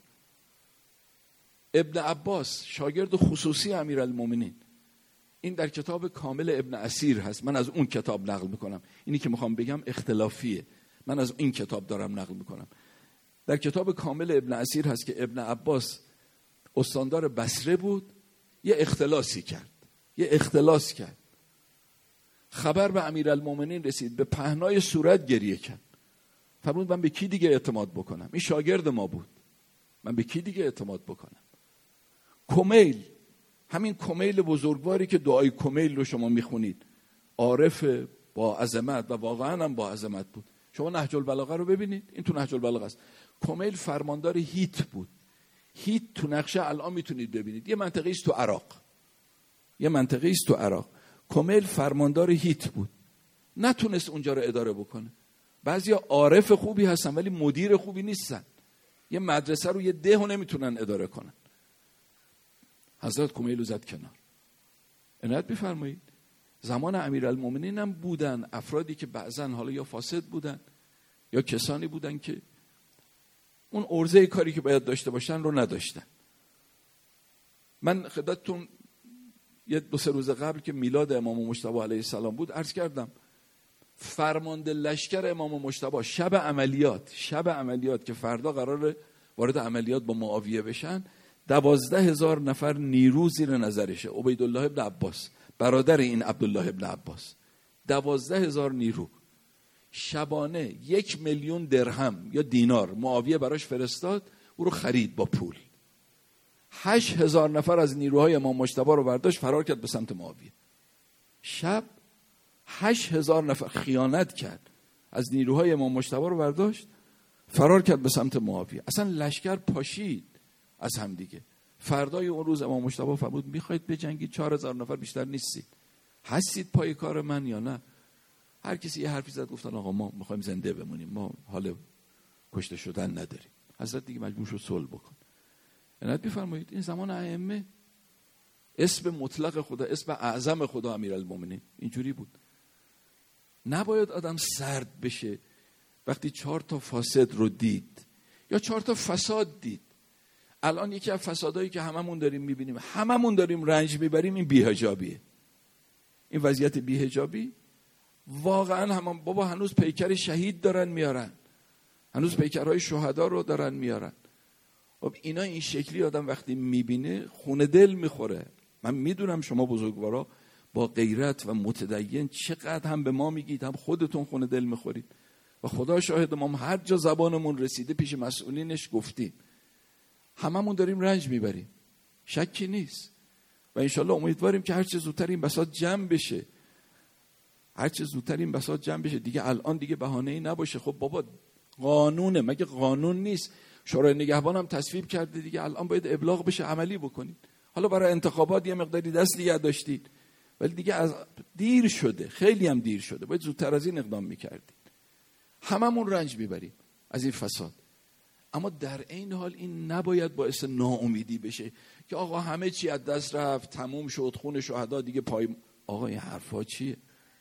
ابن عباس شاگرد خصوصی امیرالمومنین، این در کتاب کامل ابن اسیر هست، من از اون کتاب نقل میکنم. اینی که میخوام بگم اختلافیه، من از این کتاب دارم نقل میکنم. در کتاب کامل ابن اسیر هست که ابن عباس استاندار بصره بود، یه اختلاسی کرد یه اختلاس کرد خبر به امیرالمومنین رسید، به پهنای صورت گریه کرد. فرمود من به کی دیگه اعتماد بکنم؟ این شاگرد ما بود، من به کی دیگه اعتماد بکنم؟ کمیل، همین کمیل بزرگواری که دعای کمیل رو شما میخونید، عارف با عظمت و واقعا هم با عظمت بود. شما نهج البلاغه رو ببینید، این تو نهج البلاغه است. کمیل فرماندار هیت بود. هیت تو نقشه الان میتونید ببینید، یه منطقه است تو عراق، یه منطقه است تو عراق. کمیل فرماندار هیت بود، نتونست اونجا رو اداره بکنه. بعضیا عارف خوبی هستن ولی مدیر خوبی نیستن. یه مدرسه رو، یه ده رو نمیتونن اداره کنن. حضرت کمیل رو زد کنار. عنایت بفرمایید. زمان امیرالمومنین هم بودن افرادی که بعضا حالا یا فاسد بودن یا کسانی بودن که اون عرضه کاری که باید داشته باشن رو نداشتن. من خدمتتون یه دو سه روز قبل که میلاد امام مجتبی علیه السلام بود عرض کردم، فرمانده لشکر امام مجتبی شب عملیات شب عملیات که فردا قراره وارد عملیات با معاویه بشن، دوازده هزار نفر نیرو زیر نظرشه. عبیدالله ابن عباس برادر این عبدالله ابن عباس، دوازده هزار نیرو. شبانه یک میلیون درهم یا دینار معاویه براش فرستاد، او رو خرید با پول. هشت هزار نفر از نیروهای امام مجتبی رو برداشت فرار کرد به سمت معاویه. شب هشت هزار نفر خیانت کرد، از نیروهای امام مجتبی رو برداشت فرار کرد به سمت معاویه. اصلا لشکر پاشید از هم دیگه. فردای اون روز امام مجتبی فرمود میخواید بجنگید؟ چهار هزار نفر بیشتر نیستید، هستید پای کار من یا نه؟ هر کسی یه حرفی زد، گفتن آقا ما میخوایم زنده بمونیم، ما حال کشته شدن نداریم. حضرت دیگه مجبور شد صلح بکن. عنایت بفرمایید. این زمان ائمه، اسم مطلق خدا، اسم اعظم خدا امیرالمومنین اینجوری بود. نباید آدم سرد بشه وقتی چهار تا فاسد رو دید یا چهار تا فساد دید. الان یکی از فسادایی که هممون داریم میبینیم، هممون داریم رنج میبریم، این بی‌حجابیه. این وضعیت بی‌حجابی واقعا هم بابا هنوز پیکر شهید دارن میارن، هنوز پیکرهای شهدا رو دارن میارن. خب اینا این شکلی آدم وقتی میبینه خونه دل میخوره. من میدونم شما بزرگوارا با غیرت و متدین چقدر هم به ما میگید، هم خودتون خونه دل میخورید و خدا شاهد ما هر جا زبانمون رسیده پیش مسئولینش گفتیم. هممون داریم رنج میبریم، شکی نیست. و انشالله امیدواریم که هر چه زودتر این بساط جمع بشه، هر چه زودتر این بساط جمع بشه. دیگه الان دیگه بهانه‌ای نباشه. خب بابا قانونه، مگه قانون نیست؟ شورای نگهبان هم تصویب کرده دیگه، الان باید ابلاغ بشه، عملی بکنید. حالا برای انتخابات یه مقداری دست دیگه داشتید ولی دیگه از دیر شده، خیلی هم دیر شده، باید زودتر از این اقدام میکردید. هممون رنج میبریم از این فساد، اما در این حال این نباید باعث ناامیدی بشه که آقا همه چی از دست رفت، تموم شد، خون شهدا دیگه پای. آقا این حرفا چیه؟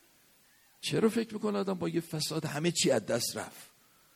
چرا فکر میکنه آدم با یه فساد همه چی از دست رفت؟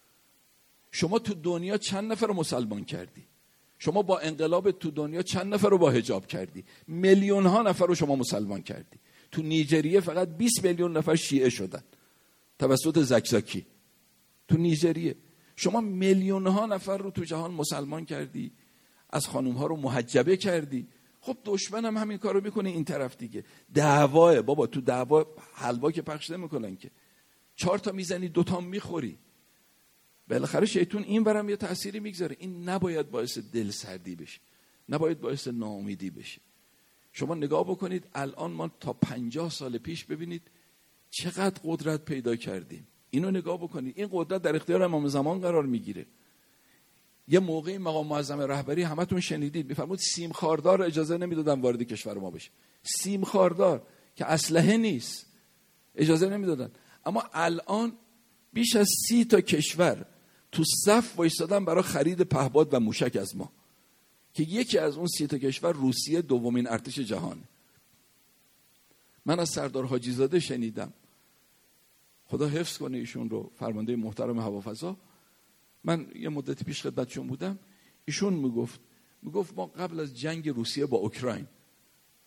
شما تو دنیا چند نفر رو مسلمان کردی؟ شما با انقلاب تو دنیا چند نفر رو با حجاب کردی؟ میلیون ها نفر رو شما مسلمان کردی. تو نیجریه فقط بیست میلیون نفر شیعه شدن توسط زکزاکی. تو نیجریه شما میلیون ها نفر رو تو جهان مسلمان کردی، از خانوم ها رو محجبه کردی. خب دشمن هم همین کارو میکنه این طرف دیگه. دعواه بابا، تو دعوا حلوا که پخش نمیکنن که، چهار تا میزنی دوتا میخوری. بالاخره شیطون این برم یه تأثیری میگذاره. این نباید باعث دل سردی بشه، نباید باعث ناامیدی بشه. شما نگاه بکنید الان ما تا پنجاه سال پیش ببینید چقدر قدرت پیدا کردیم. اینو نگاه بکنید، این قدرت در اختیار امام زمان قرار میگیره. یه موقعی مقام معظم رهبری همتون شنیدید میفرمود سیم خاردار اجازه نمیدادن وارد کشور ما بشه. سیم خاردار که اسلحه نیست اجازه نمیدادن. اما الان بیش از سی تا کشور تو صف وایسادن برای خرید پهپاد و موشک از ما، که یکی از اون سی تا کشور روسیه دومین ارتش جهانه. من از سردار حاجی زاده شنیدم، خدا حفظ کنه ایشون رو، فرمانده محترم هوافضا. من یه مدتی پیش خدمتشون بودم، ایشون میگفت میگفت ما قبل از جنگ روسیه با اوکراین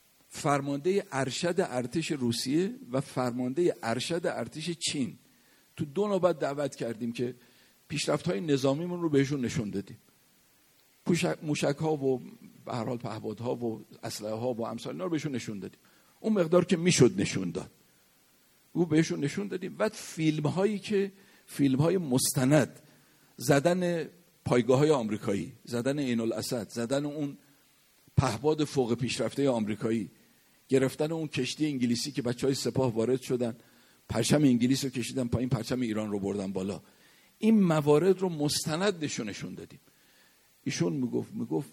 فرمانده ارشد ارتش روسیه و فرمانده ارشد ارتش چین تو دو نوبت دعوت کردیم که پیشرفت‌های نظامیمون رو بهشون نشون دادیم. موشک‌ها و به هر حال پهپادها و اسلحه‌ها و امثال اینا رو بهشون نشون دادیم. اون مقدار که میشد نشون داد. او بهشون نشون دادیم. بعد فیلم‌هایی که فیلم‌های مستند، زدن پایگاه‌های آمریکایی، زدن عین الاسد، زدن اون پهپاد فوق پیشرفته آمریکایی، گرفتن اون کشتی انگلیسی که بچهای سپاه وارد شدن، پرچم انگلیس رو کشیدن پایین، پرچم ایران رو بردن بالا. این موارد رو مستند نشون دادیم. ایشون میگفت میگفت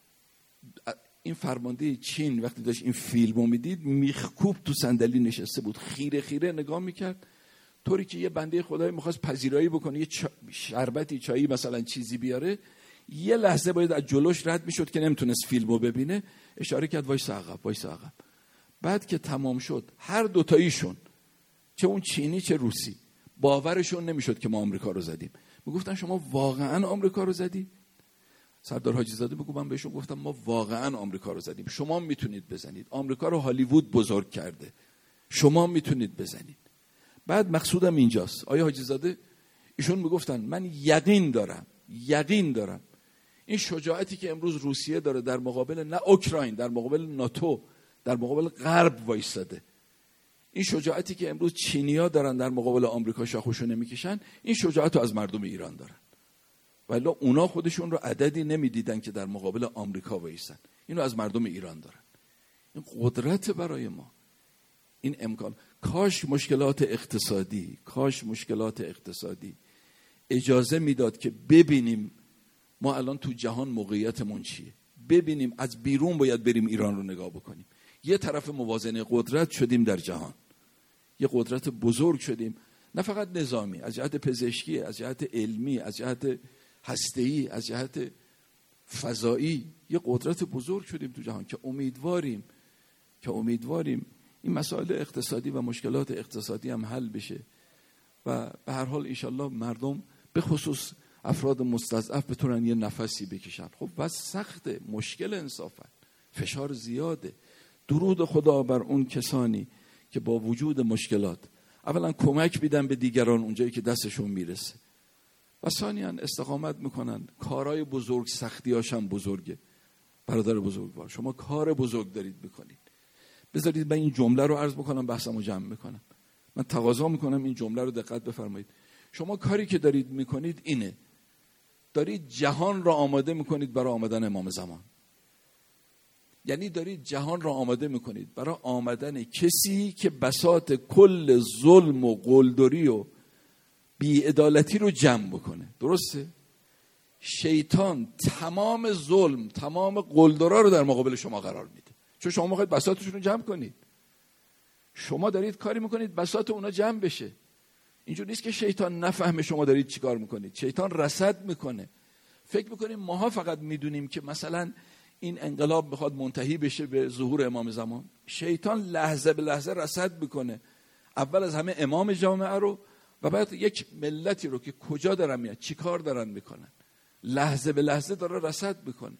این فرمانده چین وقتی داشت این فیلمو میدید میخکوب تو صندلی نشسته بود، خیره خیره نگاه میکرد، طوری که یه بنده خدایی میخواست پذیرایی بکنه، یه چا... شربتی چایی مثلا چیزی بیاره، یه لحظه باید از جلوش رد میشد که نمیتونست فیلمو ببینه، اشاره کرد وایس عقب وایس عقب. بعد که تمام شد هر دوتاییشون، چه اون چینی چه روسی، باورشون نمیشد که ما آمریکا رو زدیم. میگفتن شما واقعا آمریکا رو زدی؟ سردار حاجی زاده بگو من بهشون گفتم ما واقعا آمریکا رو زدیم، شما میتونید بزنید، آمریکا رو هالیوود بزرگ کرده، شما میتونید بزنید. بعد مقصودم اینجاست آیا حاجی زاده، ایشون میگفتن من یقین دارم یقین دارم این شجاعتی که امروز روسیه داره در مقابل نه اوکراین، در مقابل ناتو، در مقابل غرب وایساده، این شجاعتی که امروز چینی‌ها دارن در مقابل آمریکا شاخوشو نمیکشن، این شجاعت رو از مردم ایران دارن. ولی اونا خودشون رو عددی نمیدیدن که در مقابل آمریکا وایسن، اینو از مردم ایران دارن. این قدرت برای ما، این امکان. کاش مشکلات اقتصادی کاش مشکلات اقتصادی اجازه میداد که ببینیم ما الان تو جهان موقعیتمون چیه، ببینیم از بیرون باید بریم ایران رو نگاه بکنیم. یه طرف موازنه قدرت شدیم در جهان، یه قدرت بزرگ شدیم، نه فقط نظامی، از جهت پزشکی، از جهت علمی، از جهت هسته‌ای، از جهت فضایی، یه قدرت بزرگ شدیم تو جهان که امیدواریم که امیدواریم این مسائل اقتصادی و مشکلات اقتصادی هم حل بشه و به هر حال انشالله مردم به خصوص افراد مستضعف بتونن یه نفسی بکشن. خب بس سخته، مشکل انصافا، فشار زیاده. درود خدا بر اون کسانی که با وجود مشکلات اولا کمک میدن به دیگران اونجایی که دستشون میرسه و ثانیاً استقامت میکنن. کارهای بزرگ سختیاش هم بزرگه. برادر بزرگوار، شما کار بزرگ دارید میکنید. بذارید من این جمله رو عرض بکنم، بحثمو جمع میکنم. من تقاضا میکنم این جمله رو دقت بفرمایید. شما کاری که دارید میکنید اینه، دارید جهان را آماده میکنید برای آمدن امام زمان. یعنی دارید جهان را آماده میکنید برای آمدن کسی که بساط کل ظلم و قلدری و بی‌عدالتی رو جمع بکنه. درسته؟ شیطان تمام ظلم، تمام قلدرها رو در مقابل شما قرار میده، چون شما میخواید بساطشون رو جمع کنید. شما دارید کاری میکنید بساط اونا جمع بشه. اینجور نیست که شیطان نفهمه شما دارید چیکار میکنید. شیطان رصد میکنه. فکر میکنیم ماها فقط میدونیم که مثلا این انقلاب میخواد منتهی بشه به ظهور امام زمان. شیطان لحظه به لحظه رصد میکنه، اول از همه امام جامعه رو و بعد یک ملتی رو که کجا دارن میاد، چیکار دارن میکنن، لحظه به لحظه داره رصد میکنه.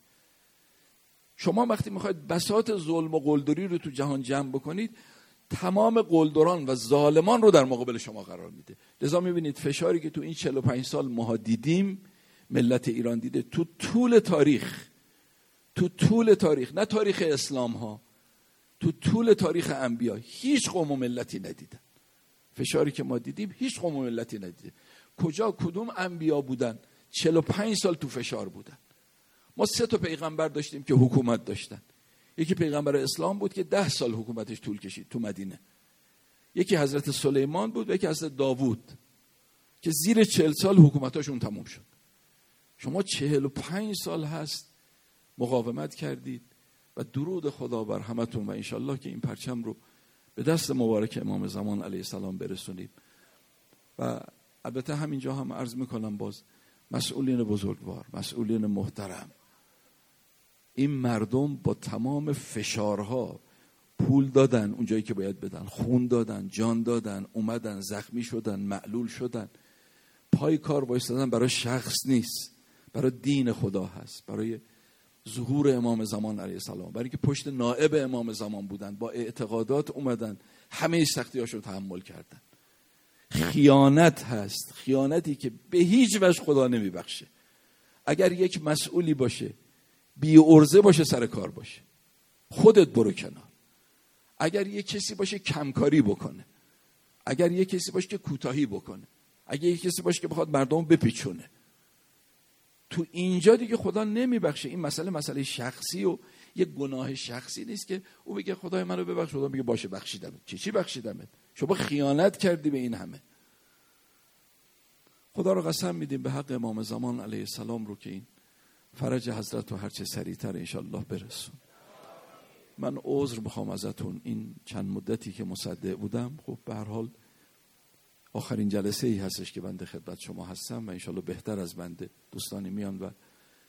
شما وقتی میخواید بساط ظلم و قلدری رو تو جهان جمع بکنید، تمام قلدران و ظالمان رو در مقابل شما قرار میده. لذا میبینید فشاری که تو این چهل و پنج سال ما دیدیم، ملت ایران دیده تو طول تاریخ، تو طول تاریخ، نه تاریخ اسلام ها، تو طول تاریخ انبیا هیچ قوم و ملتی ندیدن. فشاری که ما دیدیم هیچ قوم و ملتی ندیده. کجا کدوم انبیا بودن چهل و پنج سال تو فشار بودن؟ ما سه تا پیغمبر داشتیم که حکومت داشتن. یکی پیغمبر اسلام بود که ده سال حکومتش طول کشید تو مدینه. یکی حضرت سلیمان بود و یکی حضرت داوود که زیر چهل سال حکومتاشون تموم شد. شما چهل و پنج سال هست مقاومت کردید و درود خدا بر همتون و انشالله که این پرچم رو به دست مبارک امام زمان علیه السلام برسونید. و البته همینجا هم عرض میکنم باز، مسئولین بزرگوار، مسئولین محترم، این مردم با تمام فشارها پول دادن اونجایی که باید بدن، خون دادن، جان دادن، اومدن زخمی شدن، معلول شدن. پای کار وایستادن برای شخص نیست، برای دین خدا هست، برای ظهور امام زمان علیه السلام، برای که پشت نائب امام زمان بودن، با اعتقادات اومدن، همه سختی‌هاش رو تحمل کردن. خیانت هست، خیانتی که به هیچ وجه خدا نمیبخشه. اگر یک مسئولی باشه بی عرضه باشه سر کار باشه، خودت برو کنار. اگر یک کسی باشه کمکاری بکنه، اگر یک کسی باشه که کوتاهی بکنه، اگر یک کسی باشه که بخواد مردم بپیچونه، تو اینجا دیگه خدا نمیبخشه. این مسئله مسئله شخصی و یک گناه شخصی نیست که او بگه خدای منو ببخش، خدا میگه باشه بخشیدم. چی چی بخشیدمت؟ شما خیانت کردی به این همه. خدا رو قسم میدیم به حق امام زمان علیه السلام رو که این فرج حضرت رو هرچه سریعتر انشالله برسون. من عذر میخوام ازتون، این چند مدتی که مصدق بودم، خب به هر حال آخرین جلسه ای هستش که بنده خدمت شما هستم و انشالله بهتر از بنده دوستانی میان و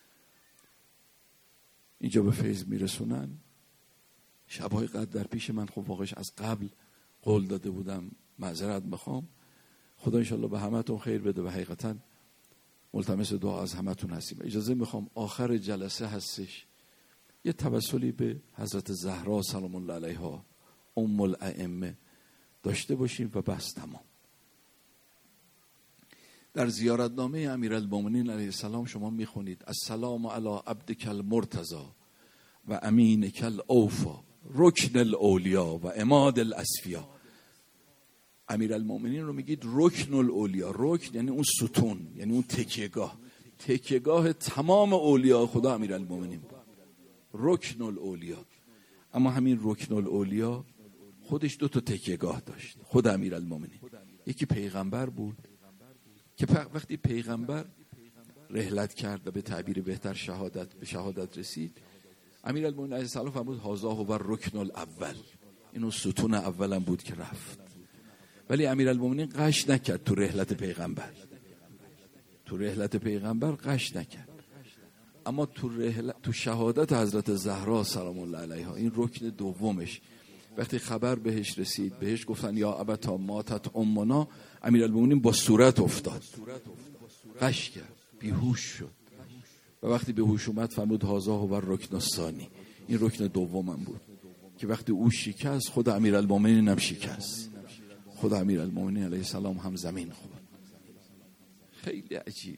اینجا به فیض میرسونن. شبهای قدر در پیش من خب واقعش از قبل قول داده بودم، معذرت میخوام. خدا انشالله به همتون خیر بده و حقیقتا ملتمس دعا از همتون هستیم. اجازه میخوام آخر جلسه هستش یه توسلی به حضرت زهرا سلام الله علیها ام الائمه داشته باشیم و بس تمام. در زیارتنامه امیرالمومنین علیه السلام شما میخونید السلام علی عبدک المرتضی و امینک الاوفا رکن الاولیا و عماد الاصفیا. امیرالمومنین رو میگید رکن الاولیا. رکن یعنی اون ستون، یعنی اون تکیهگاه، تکیهگاه تمام اولیاء خدا امیرالمومنین بود. رکن الاولیا. اما همین رکن الاولیا خودش دو تا تکیهگاه داشت. خود امیرالمومنین یکی پیغمبر بود که وقتی پیغمبر رحلت کرد و به تعبیر بهتر شهادت به شهادت رسید، امیرالمومنین علیه السلام فرمود هذا هو رکن الاول، اینو ستون اولم بود که رفت. ولی امیرالمومنین قش نکرد تو رحلت پیغمبر، تو رحلت پیغمبر قش نکرد. اما تو رحلت تو شهادت حضرت زهرا سلام الله علیها، این رکن دومش، وقتی خبر بهش رسید، بهش گفتن یا ابتا ماتت امنا، امیرالمومنین با صورت افتاد، قش کرد، بیهوش شد و وقتی به هوش اومد فرمود هذا هو الرکن الثانی، این رکن دومم بود که وقتی او شکست خود امیرالمومنین هم شکست، خود امیرالمومنین علیه السلام هم زمین خورد. خیلی عجیب.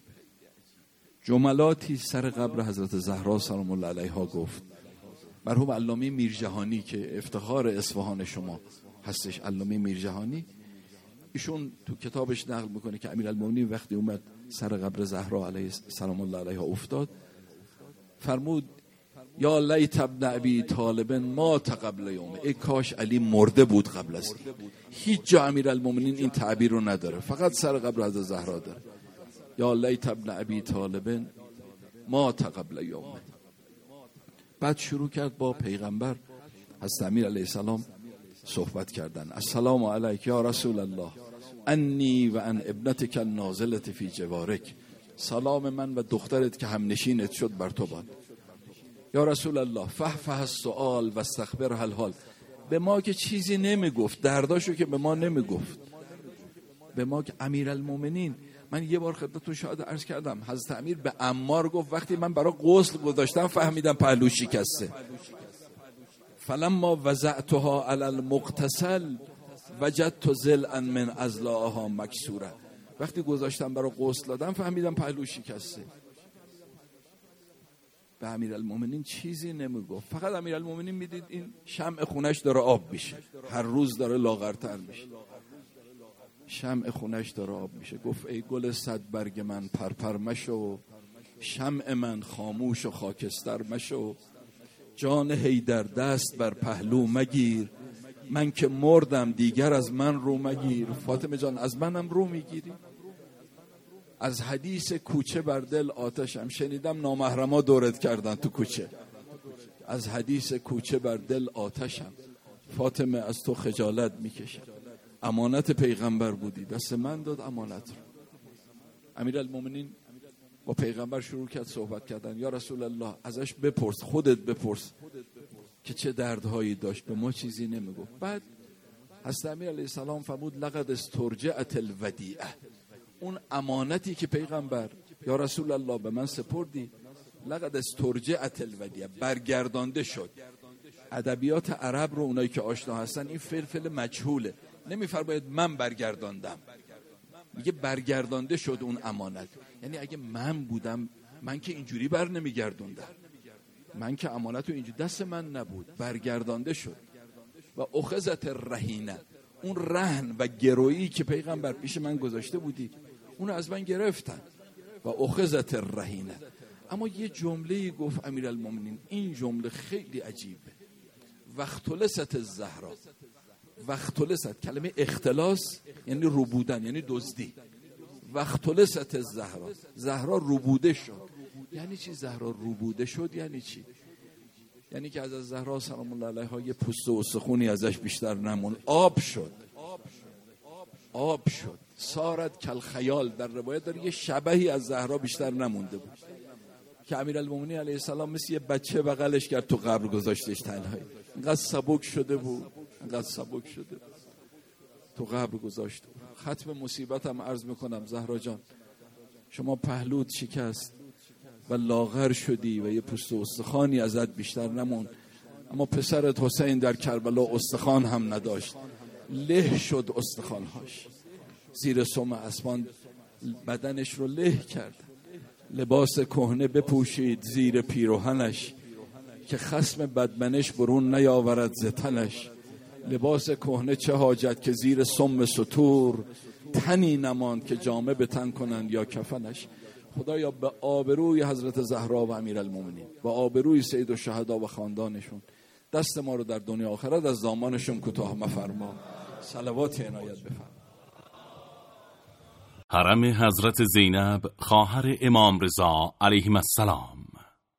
جملاتی سر قبر حضرت زهرا سلام الله علیها گفت. مرحوم علامه میرجهانی که افتخار اصفهان شما هستش، علامه میرجهانی، ایشون تو کتابش نقل میکنه که امیرالمومنین وقتی اومد سر قبر زهرا علیه سلام الله علیها افتاد، فرمود یا لیت ابن ابی طالب مات قبل یوم، ای کاش علی مرده بود قبل از این. هیچ جا امیرالمومنین این تعبیر رو نداره، فقط سر قبر حضرت زهرا داره. یا لیت ابن ابی طالب مات قبل یوم. بعد شروع کرد با پیغمبر حضرت امیر علیه السلام صحبت کردن. السلام علیک یا رسول الله انی و ان ابنتک النازله فی جوارک. سلام من و دخترت که هم نشینت شد بر تو باد. یا رسول الله فحفح السؤال و استخبرها الحال. به ما که چیزی نمیگفت، درداشو که به ما نمیگفت، به ما که امیرالمومنین. من یه بار خدمتتون شاید عرض کردم، حضرت امیر به عمار گفت وقتی من برای غسل گذاشتم فهمیدم پهلو شکسته. فلما وضعتها علی المغتسل وجدت ضلعا من اضلاعها مکسوره. وقتی گذاشتم برای غسل دادم فهمیدم پهلو شکسته. به امیرالمومنین چیزی نمیگفت، فقط امیرالمومنین میدید این شمع خونش داره آب میشه، هر روز داره لاغرتر میشه، شمع خونش داره آب میشه. گفت ای گل صد برگ من پرپر مشو، شمع من خاموش و خاکستر مشو، جان حیدر دست بر پهلو مگیر، من که مردم دیگر از من رو مگیر. فاطمه جان از منم رو میگیری؟ از حدیث کوچه بر دل آتشم، شنیدم نامحرما دورت کردن تو کوچه، از حدیث کوچه بر دل آتشم، فاطمه از تو خجالت میکشم. امانت پیغمبر بودی، دست من داد امانت رو. امیرالمومنین با پیغمبر شروع کرد صحبت کردن. یا رسول الله ازش بپرس، خودت بپرس که چه دردهایی داشت، به ما چیزی نمیگفت. بعد حضرت امیر علیه السلام فرمود لقد استرجعت الودیعه، اون امانتی که پیغمبر یا رسول الله به من سپردی، لقد استرجعت الودیعه، برگردانده شد. ادبیات عرب رو اونایی که آشنا هستن این فعل فعل مجهوله، نمیفرماید من برگرداندم، میگه برگردانده شد اون امانت. یعنی اگه من بودم، من که اینجوری بر نمیگردوندم، من که امانت رو اینجوری دست من نبود، برگردانده شد. و اخذت الرهینه، اون رهن و گرویی که پیغمبر پیش من گذاشته بودی اونو از من گرفتن. و اخذت الرهینه. اما یه جمله گفت امیرالمومنین، این جمله خیلی عجیبه. واختلست الزهرا. واختلست، کلمه اختلاس یعنی روبودن، یعنی دزدی. واختلست الزهرا، زهرا روبوده شد. یعنی چی زهرا روبوده شد؟ یعنی چی؟ یعنی که از زهرا سلام الله علیها یه پوست و استخونی ازش بیشتر نمون، آب شد. آب شد. سارت کل خیال، در روایت داره یه شبهی از زهرا بیشتر نمونده بود که امیرالمومنین علیه السلام مثل یه بچه بغلش کرد تو قبر گذاشتش تنهایی. اینقدر سبک شده بود، اینقدر سبک شده بود تو قبر گذاشت. ختم مصیبتم عرض میکنم زهرا جان، شما پهلوت شکست و لاغر شدی و یه پوست و استخوانی ازت بیشتر نمون، اما پسرت حسین در کربلا استخوان هم نداشت، له شد استخوانهاش، زیر سم اسبان بدنش رو له کرد. لباس کهنه بپوشید زیر پیراهنش که خصم بدمنش برون نیاورد ز تنش. لباس کهنه چه حاجت که زیر سم ستور، تنی نماند که جامه به تن کنند یا کفنش. خدایا به آبروی حضرت زهرا و امیرالمومنین و آبروی سید الشهدا و خاندانشون دست ما رو در دنیا آخرت از دامانشون کوتاه مفرما. صلوات عنایت بفرما. حرم حضرت زینب خواهر امام رضا علیهم السلام